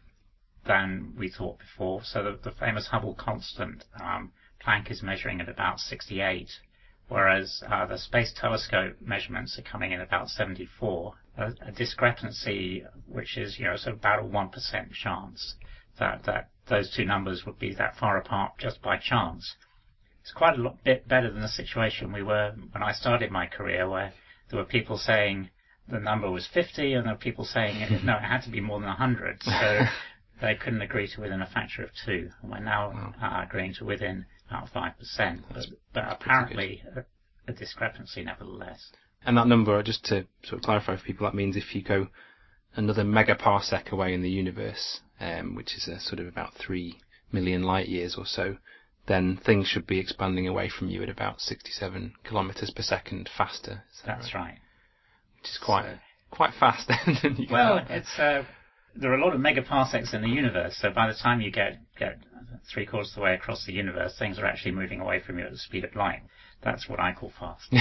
than we thought before. So the, the famous Hubble constant, um, Planck is measuring at about sixty-eight, whereas uh, the Space Telescope measurements are coming in about seventy-four. A, a discrepancy which is, you know, so about a one percent chance that, that those two numbers would be that far apart just by chance. It's quite a lot, bit better than the situation we were when I started my career, where there were people saying the number was fifty, and there were people saying it, no, it had to be more than one hundred. So they couldn't agree to within a factor of two. And we're now uh, agreeing to within about five percent. But, but apparently a, a discrepancy nevertheless. And that number, just to sort of clarify for people, that means if you go another megaparsec away in the universe, um, which is a sort of about three million light years or so, then things should be expanding away from you at about sixty-seven kilometers per second faster. Is that That's right? right. Which is quite so, quite fast. Well, it's uh, there are a lot of megaparsecs in the universe, so by the time you get get three quarters of the way across the universe, things are actually moving away from you at the speed of light. That's what I call fast.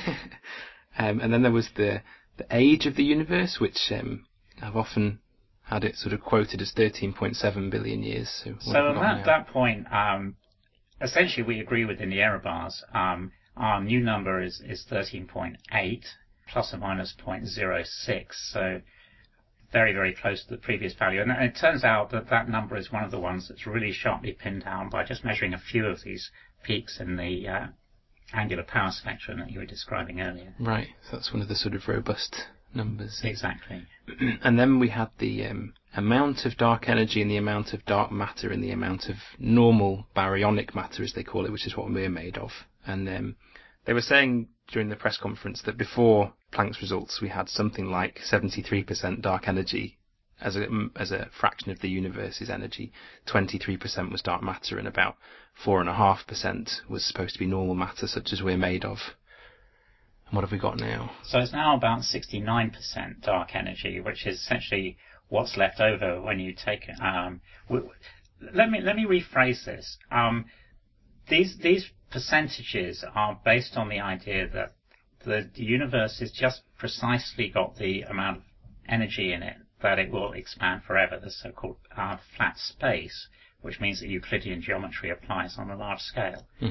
um, and then there was the the age of the universe, which um, I've often had it sort of quoted as thirteen point seven billion years. So, so at that, that point, um, essentially we agree within the error bars. Um, our new number is, is thirteen point eight, plus or minus zero point zero six, so very, very close to the previous value. And it turns out that that number is one of the ones that's really sharply pinned down by just measuring a few of these peaks in the uh, angular power spectrum that you were describing earlier. Right, so that's one of the sort of robust numbers. Exactly. And then we had the um, amount of dark energy and the amount of dark matter and the amount of normal baryonic matter, as they call it, which is what we're made of. And um, they were saying during the press conference that before Planck's results we had something like seventy-three percent dark energy as a, as a fraction of the universe's energy. twenty-three percent was dark matter, and about four point five percent was supposed to be normal matter, such as we're made of. And what have we got now? So it's now about sixty-nine percent dark energy, which is essentially what's left over when you take. Um, w- let me let me rephrase this. Um, these these percentages are based on the idea that the, the universe has just precisely got the amount of energy in it that it will expand forever, the so-called uh, flat space, which means that Euclidean geometry applies on a large scale. Mm-hmm.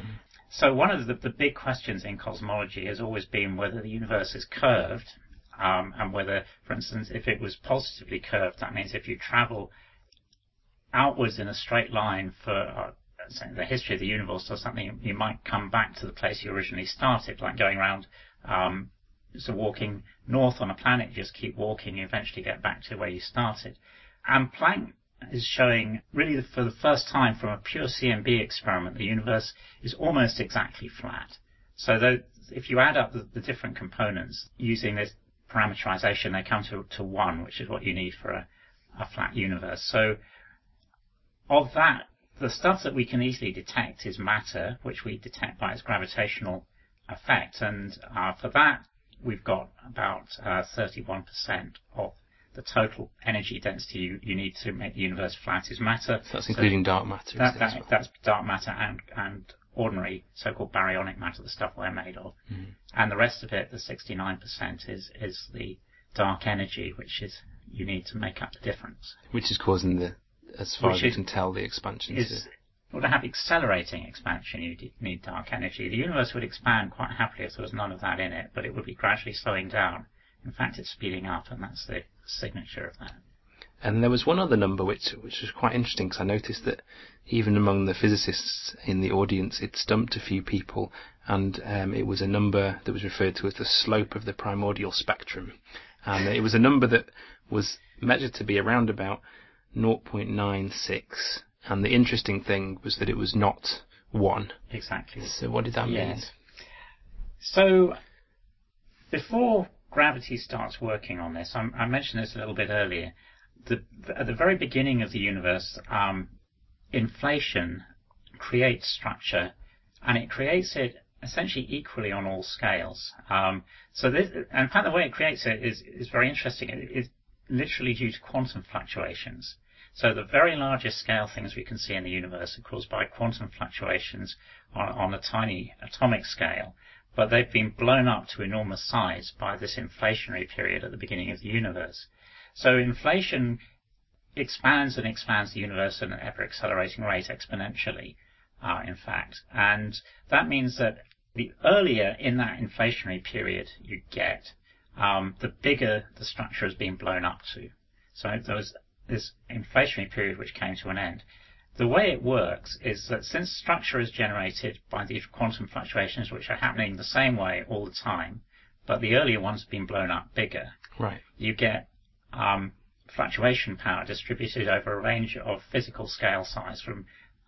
So one of the, the big questions in cosmology has always been whether the universe is curved, um, and whether, for instance, if it was positively curved, that means if you travel outwards in a straight line for uh, the history of the universe or something, you might come back to the place you originally started, like going around, um, so walking north on a planet, you just keep walking, you eventually get back to where you started. And Planck is showing, really for the first time from a pure C M B experiment, the universe is almost exactly flat. So that if you add up the, the different components using this parameterization, they come to, to one, which is what you need for a, a flat universe. So of that, the stuff that we can easily detect is matter, which we detect by its gravitational effect. And uh, for that, we've got about uh, thirty-one percent of the total energy density you, you need to make the universe flat is matter. So that's including so dark matter. That, that, well? That's dark matter and, and ordinary so-called baryonic matter, the stuff we're made of. Mm. And the rest of it, the sixty-nine percent, is, is the dark energy, which is you need to make up the difference. Which is causing the, as far which as you can tell, the expansion. Is, well, to have accelerating expansion, you need dark energy. The universe would expand quite happily if there was none of that in it, but it would be gradually slowing down. In fact, it's speeding up, and that's the signature of that. And there was one other number which which was quite interesting, because I noticed that even among the physicists in the audience, it stumped a few people, and um, it was a number that was referred to as the slope of the primordial spectrum. And it was a number that was measured to be around about zero point nine six, and the interesting thing was that it was not one. Exactly. So what did that yes. mean? So before gravity starts working on this, I, I mentioned this a little bit earlier, the, at the very beginning of the universe, um, inflation creates structure, and it creates it essentially equally on all scales. Um, so this, and in fact the way it creates it is, is very interesting. It is literally due to quantum fluctuations. So the very largest scale things we can see in the universe are caused by quantum fluctuations on, on a tiny atomic scale, but they've been blown up to enormous size by this inflationary period at the beginning of the universe. So inflation expands and expands the universe at an ever-accelerating rate exponentially, uh, in fact. And that means that the earlier in that inflationary period you get, um, the bigger the structure has been blown up to. So there was this inflationary period which came to an end. The way it works is that since structure is generated by these quantum fluctuations, which are happening the same way all the time, but the earlier ones have been blown up bigger, right, you get um, fluctuation power distributed over a range of physical scale size, from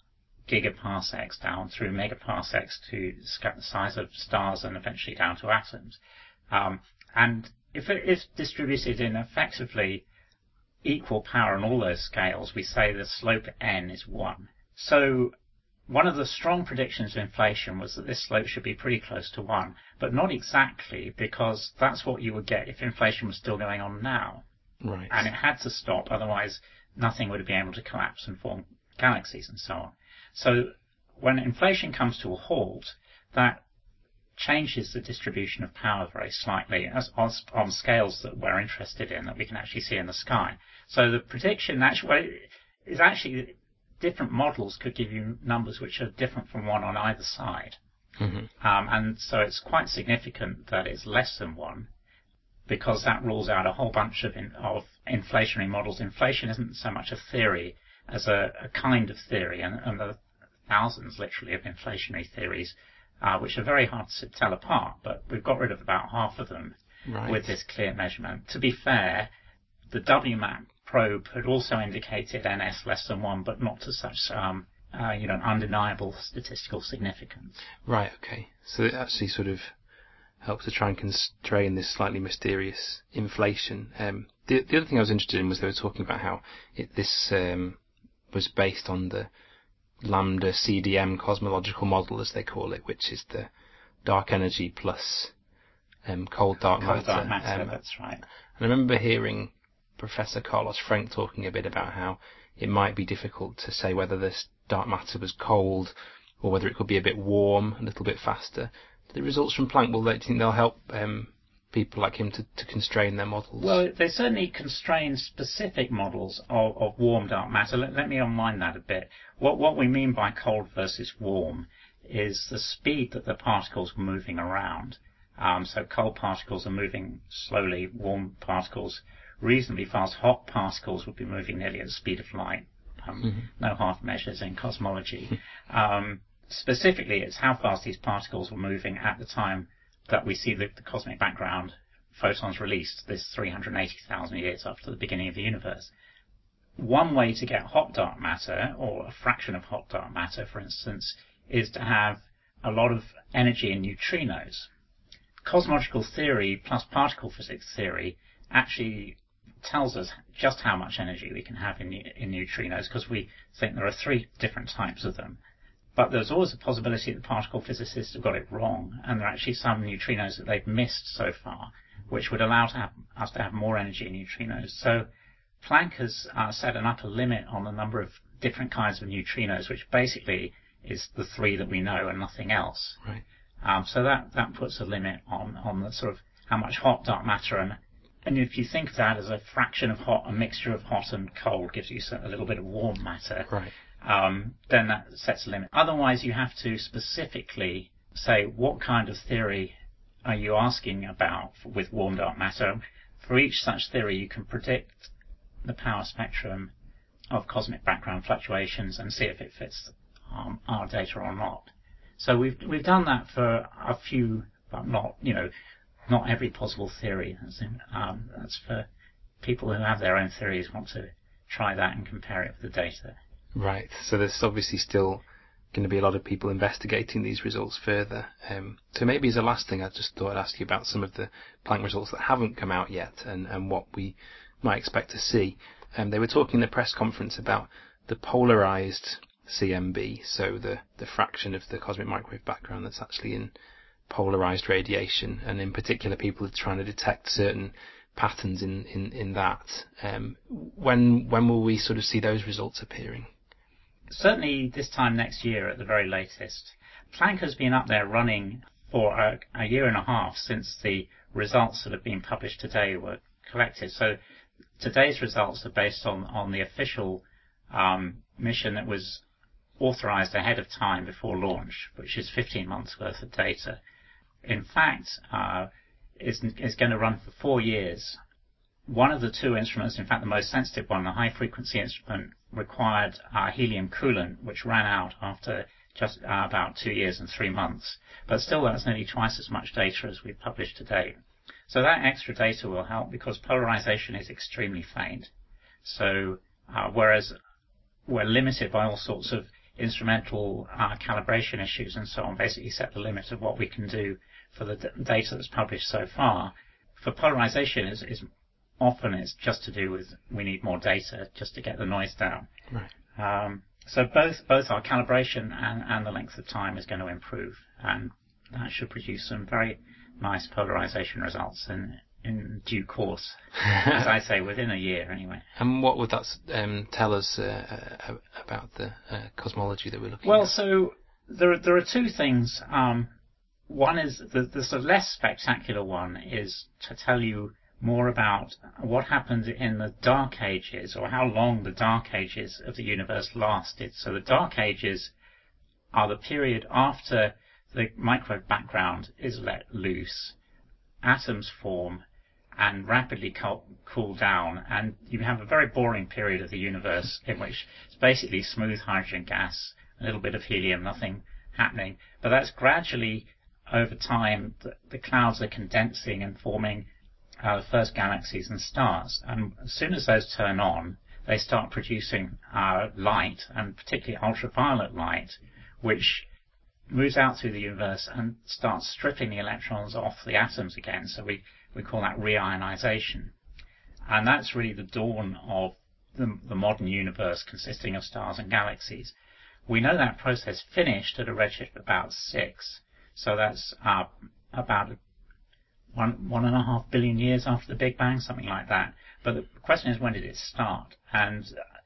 gigaparsecs down through megaparsecs to the size of stars and eventually down to atoms. Um, and if it is distributed in effectively equal power on all those scales, we say the slope n is one. So one of the strong predictions of inflation was that this slope should be pretty close to one, but not exactly, because that's what you would get if inflation was still going on now. Right. And it had to stop, otherwise nothing would have been able to collapse and form galaxies and so on. So when inflation comes to a halt, that changes the distribution of power very slightly as, as on scales that we're interested in, that we can actually see in the sky. So the prediction actually is actually different models could give you numbers which are different from one on either side. Mm-hmm. Um, and so it's quite significant that it's less than one, because that rules out a whole bunch of, in, of inflationary models. Inflation isn't so much a theory as a, a kind of theory, and, and there are thousands literally of inflationary theories, Uh, which are very hard to tell apart, but we've got rid of about half of them right. with this clear measurement. To be fair, the W MAP probe had also indicated N S less than one, but not to such, um, uh, you know, undeniable statistical significance. Right, okay. So it actually sort of helps to try and constrain this slightly mysterious inflation. Um, the, the other thing I was interested in was they were talking about how it, this um, was based on the lambda C D M cosmological model, as they call it, which is the dark energy plus um, cold dark cold matter. Dark matter, um, that's right. And I remember hearing Professor Carlos Frenk talking a bit about how it might be difficult to say whether this dark matter was cold or whether it could be a bit warm, a little bit faster. The results from Planck, will they, do you think they'll help um, people like him to, to constrain their models? Well, they certainly constrain specific models of, of warm dark matter. Let, let me unwind that a bit. What, what we mean by cold versus warm is the speed that the particles are moving around. Um, so cold particles are moving slowly, warm particles reasonably fast, hot particles would be moving nearly at the speed of light. Um, mm-hmm. No half measures in cosmology. um, specifically, it's how fast these particles were moving at the time that we see the, the cosmic background photons released, this three hundred eighty thousand years after the beginning of the universe. One way to get hot dark matter, or a fraction of hot dark matter, for instance, is to have a lot of energy in neutrinos. Cosmological theory plus particle physics theory actually tells us just how much energy we can have in, in neutrinos, because we think there are three different types of them. But there's always a possibility that particle physicists have got it wrong, and there are actually some neutrinos that they've missed so far, which would allow to have, us to have more energy in neutrinos. So Planck has uh, set an upper limit on the number of different kinds of neutrinos, which basically is the three that we know and nothing else. Right. Um, so that, that puts a limit on, on the sort of how much hot dark matter, and and if you think of that as a fraction of hot, a mixture of hot and cold gives you a little bit of warm matter. Right. Um, then that sets a limit. Otherwise, you have to specifically say what kind of theory are you asking about with warm dark matter. For each such theory, you can predict the power spectrum of cosmic background fluctuations and see if it fits um, our data or not. So we've we've done that for a few, but not you know, not every possible theory. That's, in, um, that's for people who have their own theories, want to try that and compare it with the data. Right. So there's obviously still going to be a lot of people investigating these results further. Um, so maybe as a last thing, I just thought I'd ask you about some of the Planck results that haven't come out yet, and, and what we might expect to see. Um, they were talking in the press conference about the polarized C M B, so the, the fraction of the cosmic microwave background that's actually in polarized radiation, and in particular people are trying to detect certain patterns in, in, in that. Um, when when will we sort of see those results appearing? Certainly this time next year at the very latest. Planck has been up there running for a, a year and a half since the results that have been published today were collected. So today's results are based on, on the official um, mission that was authorized ahead of time before launch, which is fifteen months worth of data. In fact, uh, is, is going to run for four years. One of the two instruments, in fact the most sensitive one, the high-frequency instrument, required uh, helium coolant, which ran out after just uh, about two years and three months. But still, that's nearly twice as much data as we've published to date. So that extra data will help because polarization is extremely faint. So uh, whereas we're limited by all sorts of instrumental uh, calibration issues and so on, basically set the limit of what we can do for the d- data that's published so far. For polarization, is, is often it's just to do with we need more data just to get the noise down. Right. Um, so both both our calibration and, and the length of time is going to improve, and that should produce some very nice polarization results in in due course, as I say, within a year anyway. And what would that um, tell us uh, uh, about the uh, cosmology that we're looking well, at? Well, so there, there are two things. Um, one is, the, the sort of less spectacular one is to tell you more about what happened in the dark ages, or how long the dark ages of the universe lasted. So the dark ages are the period after the microwave background is let loose, atoms form, and rapidly cool down, and you have a very boring period of the universe in which it's basically smooth hydrogen gas, a little bit of helium, nothing happening. But that's gradually, over time, the, the clouds are condensing and forming uh, the first galaxies and stars. And as soon as those turn on, they start producing uh, light, and particularly ultraviolet light, which moves out through the universe and starts stripping the electrons off the atoms again. So we We call that reionization. And that's really the dawn of the, the modern universe consisting of stars and galaxies. We know that process finished at a redshift of about six. So that's uh, about one, one and a half billion years after the Big Bang, something like that. But the question is, when did it start? And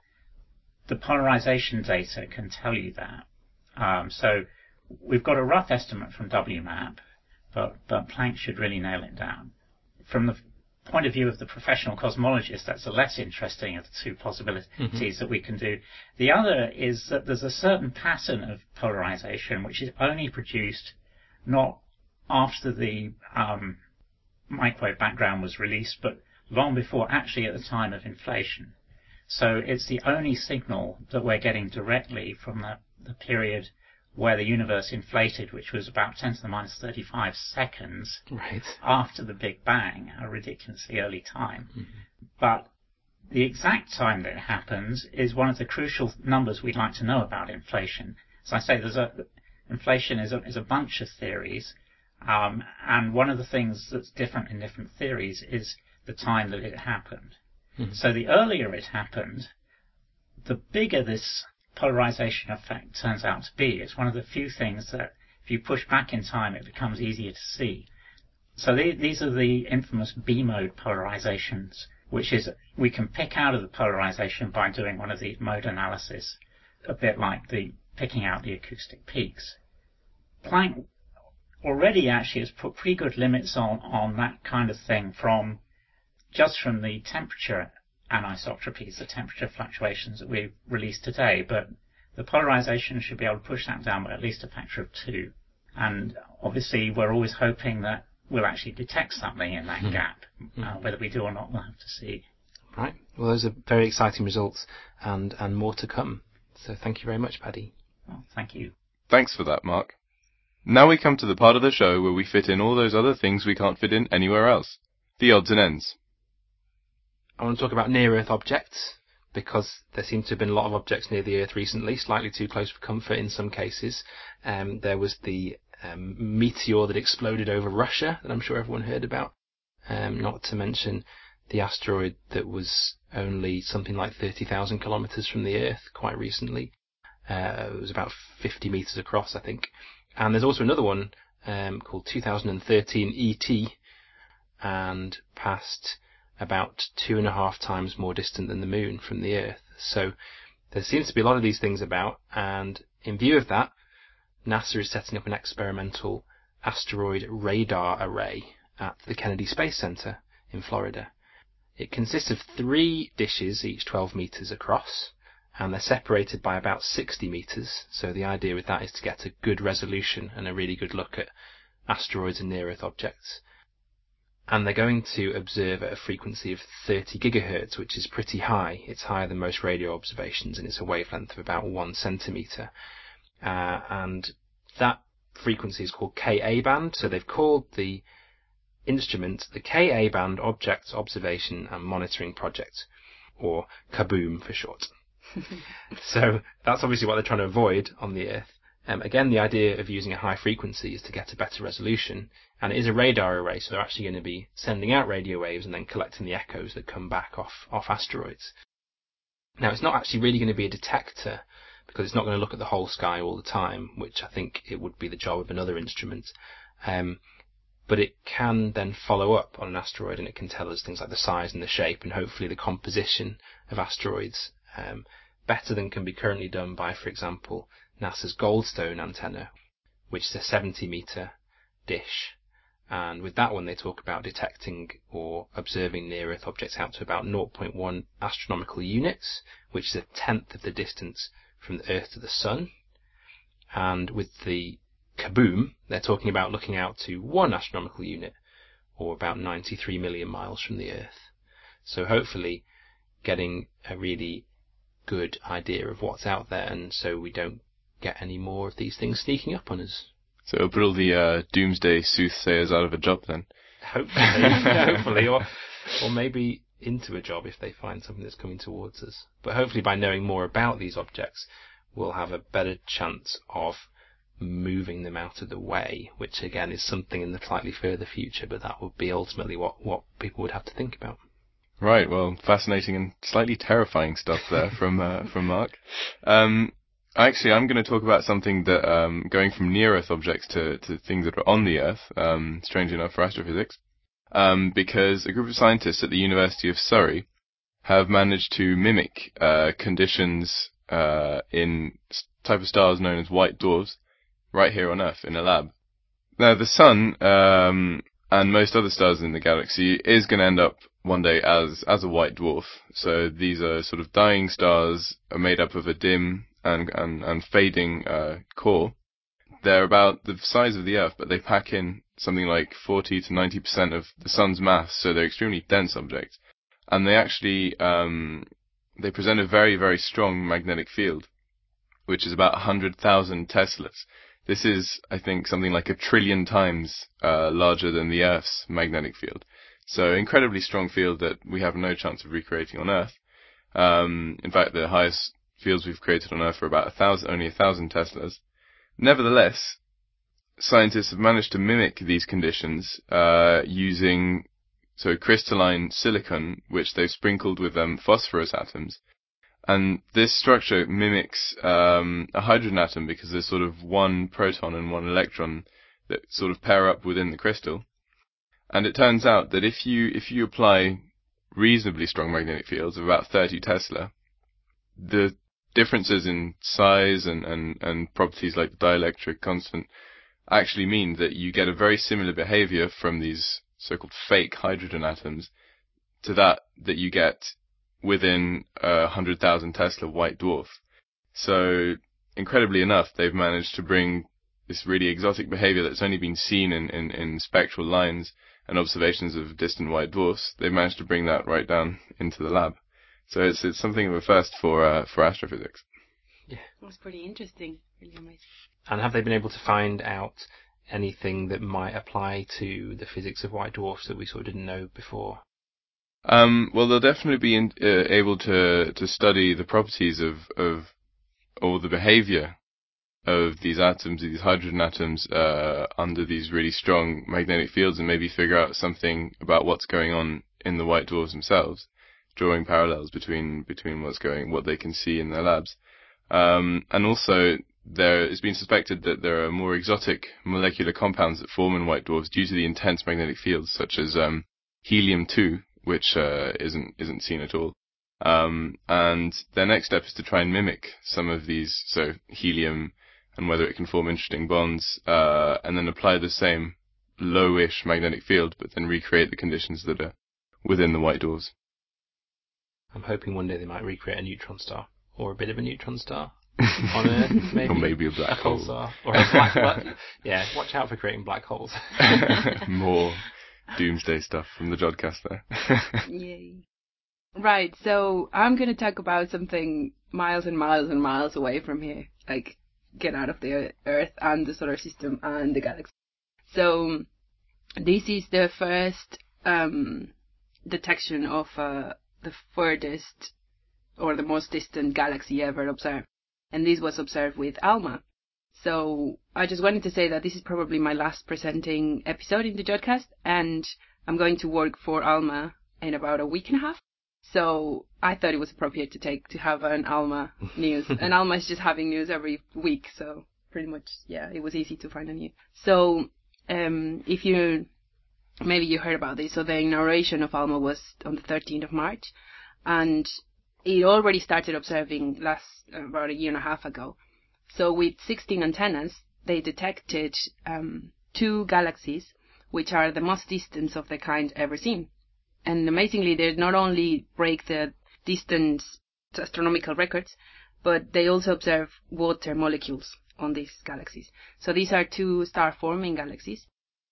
the polarization data can tell you that. Um, so we've got a rough estimate from W MAP, but, but Planck should really nail it down. From the point of view of the professional cosmologist, that's the less interesting of the two possibilities mm-hmm. that we can do. The other is that there's a certain pattern of polarization which is only produced not after the um, microwave background was released, but long before, actually at the time of inflation. So it's the only signal that we're getting directly from the, the period where the universe inflated, which was about ten to the minus thirty-five seconds right. after the Big Bang, a ridiculously early time. Mm-hmm. But the exact time that it happens is one of the crucial numbers we'd like to know about inflation. As I say, there's a, inflation is a, is a bunch of theories, um, and one of the things that's different in different theories is the time that it happened. Mm-hmm. So the earlier it happened, the bigger this polarization effect turns out to be. It's one of the few things that if you push back in time, it becomes easier to see. So they, these are the infamous B-mode polarizations, which is we can pick out of the polarization by doing one of these mode analysis, a bit like the picking out the acoustic peaks. Planck already actually has put pretty good limits on, on that kind of thing from just from the temperature anisotropies, the temperature fluctuations that we've released today, but the polarization should be able to push that down by at least a factor of two. And obviously we're always hoping that we'll actually detect something in that mm-hmm. gap. Uh, whether we do or not, we'll have to see. Right. Well, those are very exciting results and, and more to come. So thank you very much, Paddy. Well, thank you. Thanks for that, Mark. Now we come to the part of the show where we fit in all those other things we can't fit in anywhere else. The odds and ends. I want to talk about near-Earth objects, because there seem to have been a lot of objects near the Earth recently, slightly too close for comfort in some cases. Um, there was the um, meteor that exploded over Russia, that I'm sure everyone heard about, um, not to mention the asteroid that was only something like thirty thousand kilometres from the Earth quite recently. Uh, it was about fifty metres across, I think. And there's also another one um, called two thousand thirteen E T, and passed about two and a half times more distant than the Moon from the Earth. So there seems to be a lot of these things about, and in view of that, NASA is setting up an experimental asteroid radar array at the Kennedy Space Center in Florida. It consists of three dishes, each twelve meters across, and they're separated by about sixty meters. So the idea with that is to get a good resolution and a really good look at asteroids and near-Earth objects. And they're going to observe at a frequency of thirty gigahertz, which is pretty high. It's higher than most radio observations, and it's a wavelength of about one centimetre. Uh, and that frequency is called K A band, so they've called the instrument the K A band Object Observation and Monitoring Project, or KABOOM for short. So that's obviously what they're trying to avoid on the Earth. Um, again, the idea of using a high frequency is to get a better resolution, and it is a radar array, so they're actually going to be sending out radio waves and then collecting the echoes that come back off, off asteroids. Now, it's not actually really going to be a detector, because it's not going to look at the whole sky all the time, which I think it would be the job of another instrument. Um, but it can then follow up on an asteroid, and it can tell us things like the size and the shape, and hopefully the composition of asteroids, um, better than can be currently done by, for example, NASA's Goldstone antenna, which is a seventy metre dish. And with that one, they talk about detecting or observing near-Earth objects out to about zero point one astronomical units, which is a tenth of the distance from the Earth to the Sun. And with the KABOOM, they're talking about looking out to one astronomical unit, or about ninety-three million miles from the Earth. So hopefully getting a really good idea of what's out there, and so we don't get any more of these things sneaking up on us. So it'll put all the uh, doomsday soothsayers out of a job then. Hopefully, hopefully, or or maybe into a job if they find something that's coming towards us. But hopefully by knowing more about these objects, we'll have a better chance of moving them out of the way, which again is something in the slightly further future, but that would be ultimately what, what people would have to think about. Right, well, fascinating and slightly terrifying stuff there from uh, from Mark. Um, actually, I'm going to talk about something that, um, going from near-Earth objects to, to things that are on the Earth, um, strange enough for astrophysics, um, because a group of scientists at the University of Surrey have managed to mimic uh, conditions uh, in a type of stars known as white dwarfs right here on Earth in a lab. Now, the Sun um, and most other stars in the galaxy is going to end up one day as as a white dwarf. So these are sort of dying stars, are made up of a dim and and, and fading uh, core. They're about the size of the Earth, but they pack in something like forty to ninety percent of the Sun's mass, so they're extremely dense objects. And they actually um, they present a very, very strong magnetic field, which is about one hundred thousand Teslas. This is, I think, something like a trillion times uh, larger than the Earth's magnetic field. So incredibly strong field that we have no chance of recreating on Earth. Um, in fact, the highest fields we've created on Earth are about a thousand, only a thousand Teslas. Nevertheless, scientists have managed to mimic these conditions uh, using so crystalline silicon, which they've sprinkled with um, phosphorus atoms. And this structure mimics um, a hydrogen atom because there's sort of one proton and one electron that sort of pair up within the crystal. And it turns out that if you if you apply reasonably strong magnetic fields of about thirty Tesla, the differences in size and, and, and properties like the dielectric constant actually mean that you get a very similar behavior from these so-called fake hydrogen atoms to that that you get within a one hundred thousand Tesla white dwarf. So, incredibly enough, they've managed to bring this really exotic behavior that's only been seen in, in, in spectral lines and observations of distant white dwarfs. They've managed to bring that right down into the lab. So it's it's something of a first for uh, for astrophysics. Yeah, That's pretty interesting. Really amazing. and have they been able to find out anything that might apply to the physics of white dwarfs that we sort of didn't know before? Um, well, they'll definitely be in, uh, able to to study the properties of of or the behavior of these atoms, these hydrogen atoms, uh, under these really strong magnetic fields, and maybe figure out something about what's going on in the white dwarfs themselves, drawing parallels between between what's going, what they can see in their labs. Um, and also, there it's been suspected that there are more exotic molecular compounds that form in white dwarfs due to the intense magnetic fields, such as um, helium two, which uh, isn't isn't seen at all. Um, and their next step is to try and mimic some of these, so helium, and whether it can form interesting bonds, uh, and then apply the same lowish magnetic field, but then recreate the conditions that are within the white dwarfs. I'm hoping one day they might recreate a neutron star, or a bit of a neutron star on Earth, maybe. Or maybe a black a hole. Pulsar, or a black hole. Yeah, watch out for creating black holes. More doomsday stuff from the Jodcast there. Yay. Right, so I'm going to talk about something miles and miles and miles away from here. Like, get out of the Earth and the solar system and the galaxy. So, this is the first um, detection of uh, the furthest or the most distant galaxy ever observed. And this was observed with ALMA. So, I just wanted to say that this is probably my last presenting episode in the Jodcast, and I'm going to work for ALMA in about a week and a half. So I thought it was appropriate to take to have an ALMA news. And ALMA is just having news every week, so pretty much, yeah, it was easy to find a news. So um, if you, maybe you heard about this, so the inauguration of ALMA was on the thirteenth of March, and it already started observing last, uh, about a year and a half ago. So with sixteen antennas, they detected um, two galaxies, which are the most distant of the kind ever seen. And amazingly, they not only break the distance astronomical records, but they also observe water molecules on these galaxies. So these are two star-forming galaxies.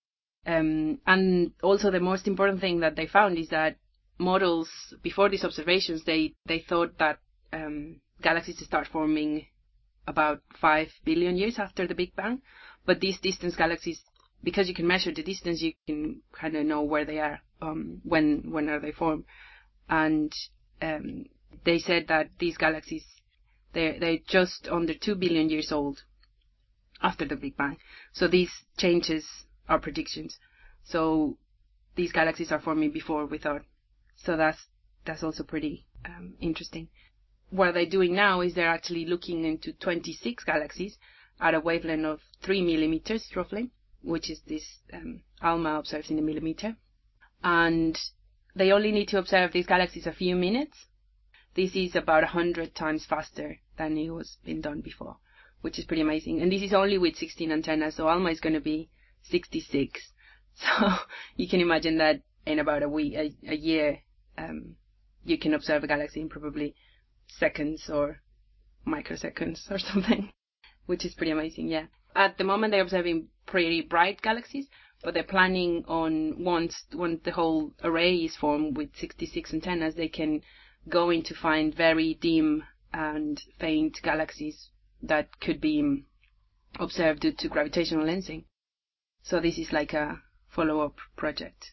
Um, and also the most important thing that they found is that models, before these observations, they, they thought that um, galaxies start forming about five billion years after the Big Bang. But these distant galaxies, because you can measure the distance, you can kind of know where they are, um, when when are they formed. And um, they said that these galaxies, they're, they're just under two billion years old after the Big Bang. So this changes our predictions. So these galaxies are forming before we thought. So that's that's also pretty um, interesting. What they're doing now is they're actually looking into twenty-six galaxies at a wavelength of three millimeters, roughly, which is this um, ALMA observes in a millimeter. And they only need to observe these galaxies a few minutes. This is about one hundred times faster than it was been done before, which is pretty amazing. And this is only with sixteen antennas, so ALMA is going to be sixty-six. So you can imagine that in about a week, a, a year, um, you can observe a galaxy in probably seconds or microseconds or something, which is pretty amazing, yeah. At the moment, they're observing pretty bright galaxies, but they're planning on once, once the whole array is formed with sixty-six antennas, they can go in to find very dim and faint galaxies that could be observed due to gravitational lensing. So this is like a follow-up project.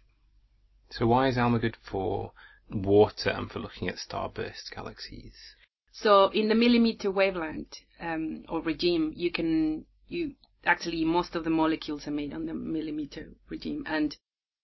So why is ALMA good for water and for looking at starburst galaxies? So in the millimeter wavelength um, or regime, you can you actually most of the molecules are made on the millimeter regime, and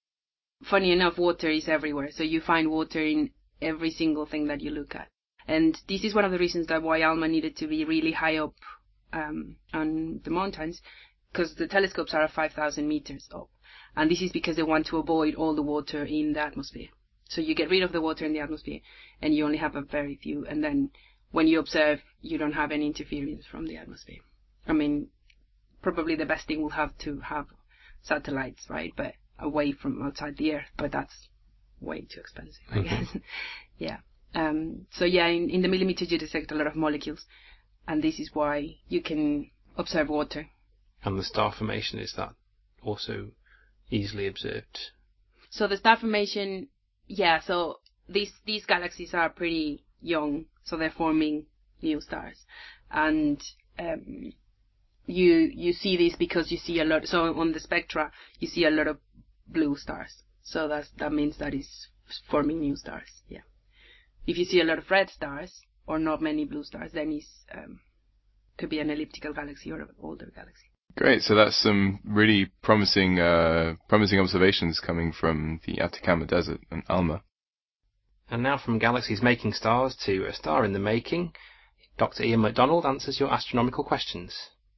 funny enough, water is everywhere. So you find water in every single thing that you look at, and this is one of the reasons that why ALMA needed to be really high up um, on the mountains, because the telescopes are five thousand meters up, and this is because they want to avoid all the water in the atmosphere. So you get rid of the water in the atmosphere, and you only have a very few, and then when you observe, you don't have any interference from the atmosphere. I mean, probably the best thing will have to have satellites, right, but away from outside the Earth, but that's way too expensive, I guess. yeah. Um, so yeah, in, in the millimeter you detect a lot of molecules, and this is why you can observe water. And the star formation, is that also easily observed? So the star formation, yeah, so these these galaxies are pretty young, so they're forming new stars. And um, you you see this because you see a lot, so on the spectra, you see a lot of blue stars. So that's, that means that it's forming new stars, yeah. If you see a lot of red stars, or not many blue stars, then it's um, could be an elliptical galaxy or an older galaxy. Great, so that's some really promising uh, promising observations coming from the Atacama Desert and ALMA. And now from galaxies making stars to a star in the making, Doctor Ian MacDonald answers your astronomical questions.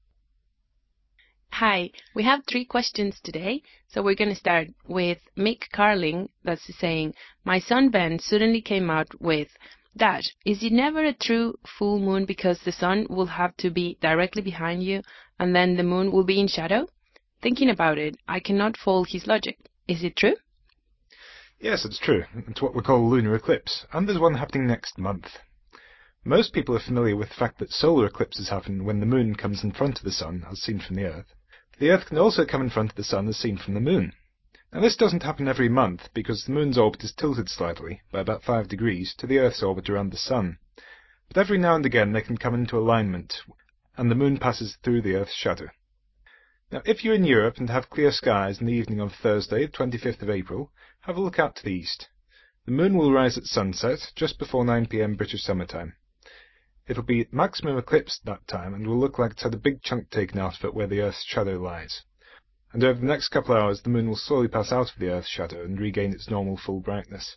Hi, we have three questions today, so we're going to start with Mick Carling, that's saying, my son Ben suddenly came out with, Dad, is it never a true full moon because the sun will have to be directly behind you and then the moon will be in shadow? Thinking about it, I cannot follow his logic. Is it true? Yes, it's true. It's what we call a lunar eclipse, and there's one happening next month. Most people are familiar with the fact that solar eclipses happen when the moon comes in front of the sun, as seen from the Earth. The Earth can also come in front of the sun as seen from the moon. Now this doesn't happen every month because the moon's orbit is tilted slightly, by about five degrees, to the Earth's orbit around the sun. But every now and again they can come into alignment, and the moon passes through the Earth's shadow. Now if you're in Europe and have clear skies in the evening of Thursday, the twenty-fifth of April, have a look out to the east. The moon will rise at sunset, just before nine p m British summer time. It'll be at maximum eclipse at that time and will look like it's had a big chunk taken out of it where the Earth's shadow lies. And over the next couple of hours the moon will slowly pass out of the Earth's shadow and regain its normal full brightness.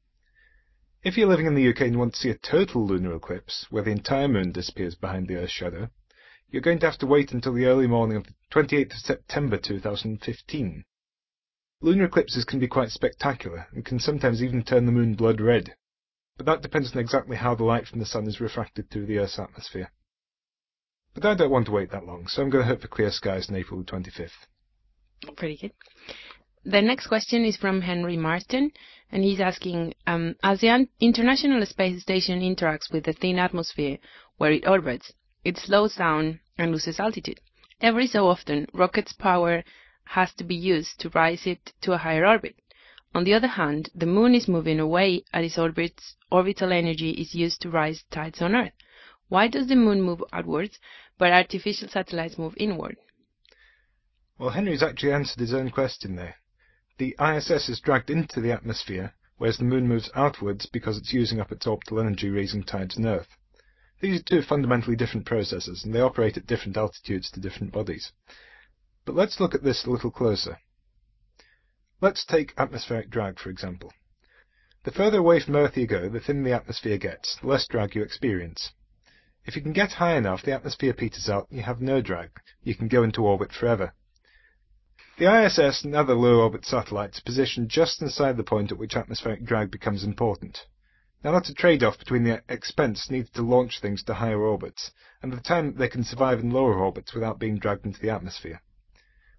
If you're living in the U K and you want to see a total lunar eclipse, where the entire moon disappears behind the Earth's shadow, you're going to have to wait until the early morning of the twenty-eighth of September two thousand fifteen. Lunar eclipses can be quite spectacular, and can sometimes even turn the moon blood red. But that depends on exactly how the light from the sun is refracted through the Earth's atmosphere. But I don't want to wait that long, so I'm going to hope for clear skies on April the twenty-fifth. Pretty good. The next question is from Henry Marston, and he's asking, um, as the International Space Station interacts with the thin atmosphere where it orbits, it slows down and loses altitude. Every so often, rockets' power has to be used to rise it to a higher orbit. On the other hand, the moon is moving away and its orbit's orbital energy is used to rise tides on Earth. Why does the moon move outwards, but artificial satellites move inward? Well, Henry's actually answered his own question there. The I S S is dragged into the atmosphere, whereas the moon moves outwards because it's using up its orbital energy raising tides on Earth. These are two fundamentally different processes, and they operate at different altitudes to different bodies. But let's look at this a little closer. Let's take atmospheric drag, for example. The further away from Earth you go, the thinner the atmosphere gets, the less drag you experience. If you can get high enough, the atmosphere peters out, and you have no drag. You can go into orbit forever. The I S S and other low-orbit satellites are positioned just inside the point at which atmospheric drag becomes important. Now that's a trade-off between the expense needed to launch things to higher orbits, and the time that they can survive in lower orbits without being dragged into the atmosphere.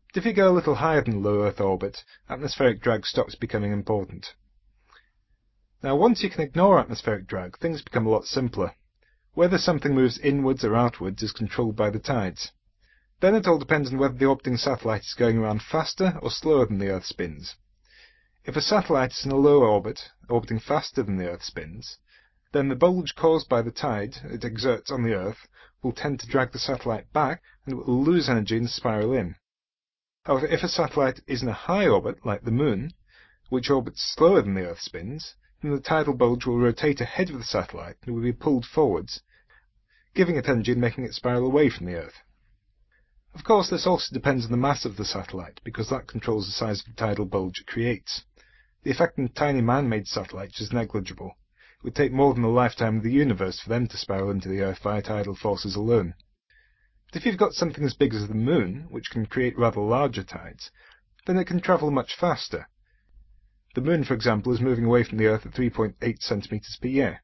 But if you go a little higher than low Earth orbit, atmospheric drag stops becoming important. Now, once you can ignore atmospheric drag, things become a lot simpler. Whether something moves inwards or outwards is controlled by the tides. Then it all depends on whether the orbiting satellite is going around faster or slower than the Earth spins. If a satellite is in a low orbit, orbiting faster than the Earth spins, then the bulge caused by the tide it exerts on the Earth will tend to drag the satellite back, and it will lose energy and spiral in. However, if a satellite is in a high orbit, like the Moon, which orbits slower than the Earth spins, then the tidal bulge will rotate ahead of the satellite and will be pulled forwards, giving it energy and making it spiral away from the Earth. Of course, this also depends on the mass of the satellite, because that controls the size of the tidal bulge it creates. The effect on tiny man-made satellites is negligible. It would take more than the lifetime of the universe for them to spiral into the Earth via tidal forces alone. But if you've got something as big as the Moon, which can create rather larger tides, then it can travel much faster. The Moon, for example, is moving away from the Earth at three point eight centimeters per year.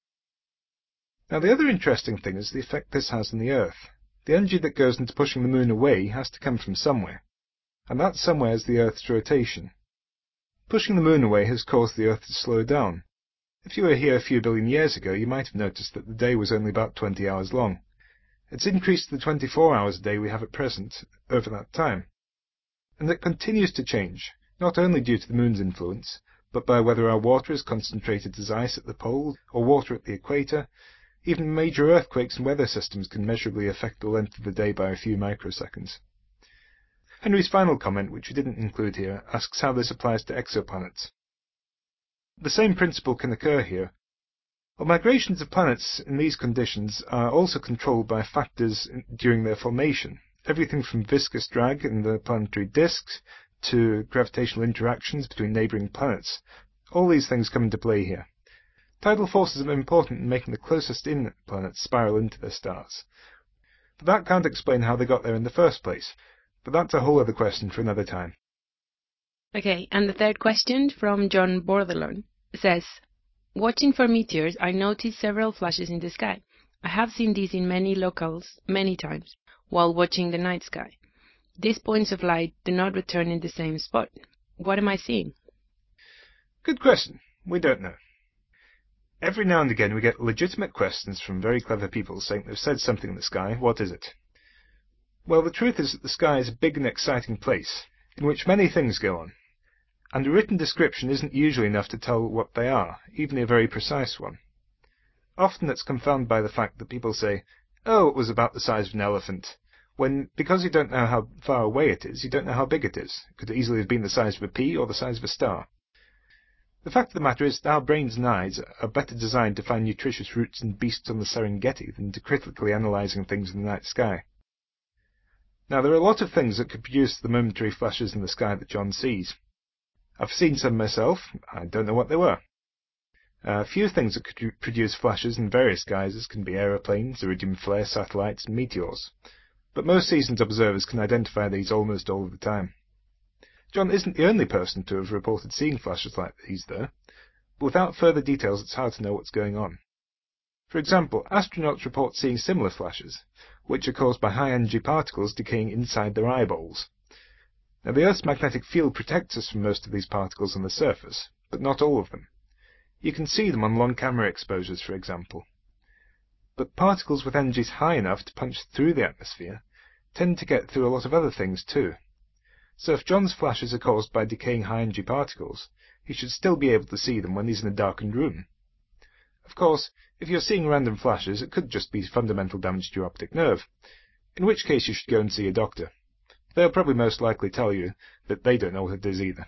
Now, the other interesting thing is the effect this has on the Earth. The energy that goes into pushing the Moon away has to come from somewhere, and that somewhere is the Earth's rotation. Pushing the Moon away has caused the Earth to slow down. If you were here a few billion years ago, you might have noticed that the day was only about twenty hours long. It's increased to the twenty-four hours a day we have at present over that time. And it continues to change, not only due to the Moon's influence, but by whether our water is concentrated as ice at the pole or water at the equator. Even major earthquakes and weather systems can measurably affect the length of the day by a few microseconds. Henry's final comment, which we didn't include here, asks how this applies to exoplanets. The same principle can occur here. Well, migrations of planets in these conditions are also controlled by factors during their formation, everything from viscous drag in the planetary disks to gravitational interactions between neighbouring planets. All these things come into play here. Tidal forces are important in making the closest-in planets spiral into their stars. But that can't explain how they got there in the first place. But that's a whole other question for another time. Okay, and the third question from John Bordelon says, watching for meteors, I noticed several flashes in the sky. I have seen these in many locales many times while watching the night sky. These points of light do not return in the same spot. What am I seeing? Good question. We don't know. Every now and again we get legitimate questions from very clever people saying they've said something in the sky. What is it? Well, the truth is that the sky is a big and exciting place, in which many things go on, and a written description isn't usually enough to tell what they are, even a very precise one. Often it's confounded by the fact that people say, oh, it was about the size of an elephant, when, because you don't know how far away it is, you don't know how big it is. It could easily have been the size of a pea or the size of a star. The fact of the matter is that our brains and eyes are better designed to find nutritious roots and beasts on the Serengeti than to critically analysing things in the night sky. Now, there are a lot of things that could produce the momentary flashes in the sky that John sees. I've seen some myself. I don't know what they were. A few things that could produce flashes in various guises can be aeroplanes, iridium flare satellites, and meteors. But most seasoned observers can identify these almost all of the time. John isn't the only person to have reported seeing flashes like these, though. But without further details, it's hard to know what's going on. For example, astronauts report seeing similar flashes, which are caused by high-energy particles decaying inside their eyeballs. Now, the Earth's magnetic field protects us from most of these particles on the surface, but not all of them. You can see them on long camera exposures, for example. But particles with energies high enough to punch through the atmosphere tend to get through a lot of other things too. So if John's flashes are caused by decaying high-energy particles, he should still be able to see them when he's in a darkened room. Of course, if you're seeing random flashes, it could just be fundamental damage to your optic nerve, in which case you should go and see a doctor. They'll probably most likely tell you that they don't know what it is either.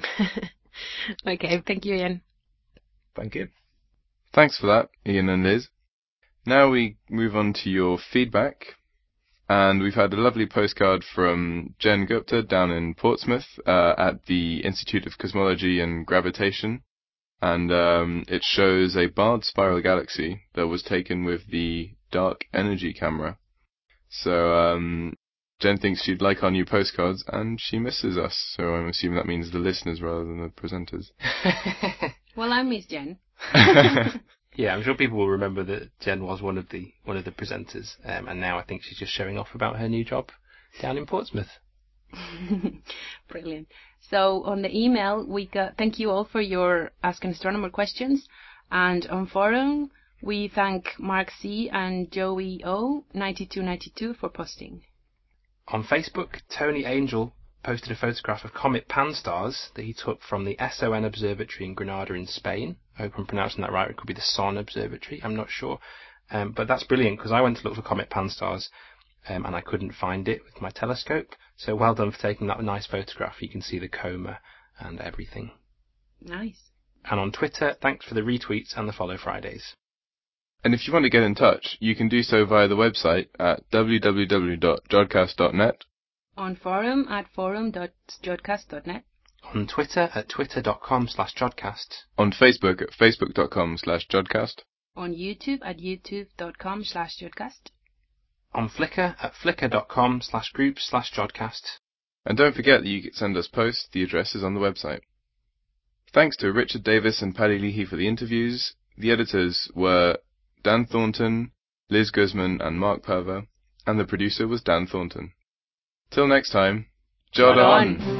Okay, thank you, Ian. Thank you. Thanks for that, Ian and Liz. Now we move on to your feedback. And we've had a lovely postcard from Jen Gupta down in Portsmouth uh, at the Institute of Cosmology and Gravitation. And um, it shows a barred spiral galaxy that was taken with the dark energy camera. So um, Jen thinks she'd like our new postcards, and she misses us. So I'm assuming that means the listeners rather than the presenters. Well, I miss Jen. Yeah, I'm sure people will remember that Jen was one of the one of the presenters, um, and now I think she's just showing off about her new job down in Portsmouth. Brilliant. So on the email, we got thank you all for your Ask an Astronomer questions. And on forum, we thank Mark C. and Joey O. ninety-two ninety-two for posting. On Facebook, Tony Angel posted a photograph of comet Pan-STARRS that he took from the S O N Observatory in Granada in Spain. I hope I'm pronouncing that right. It could be the S O N Observatory. I'm not sure. Um, but that's brilliant because I went to look for comet Pan-STARRS um, and I couldn't find it with my telescope. So well done for taking that nice photograph. You can see the coma and everything. Nice. And on Twitter, thanks for the retweets and the follow Fridays. And if you want to get in touch, you can do so via the website at w w w dot jodcast dot net. On forum at forum dot jodcast dot net. On Twitter at twitter.com slash jodcast. On Facebook at facebook.com slash jodcast. On YouTube at youtube.com slash jodcast. On Flickr at flickr.com slash groups slash jodcast. And don't forget that you can send us posts. The address is on the website. Thanks to Richard Davis and Paddy Leahy for the interviews. The editors were Dan Thornton, Liz Guzman and Mark Purver, and the producer was Dan Thornton. Till next time, Jod on!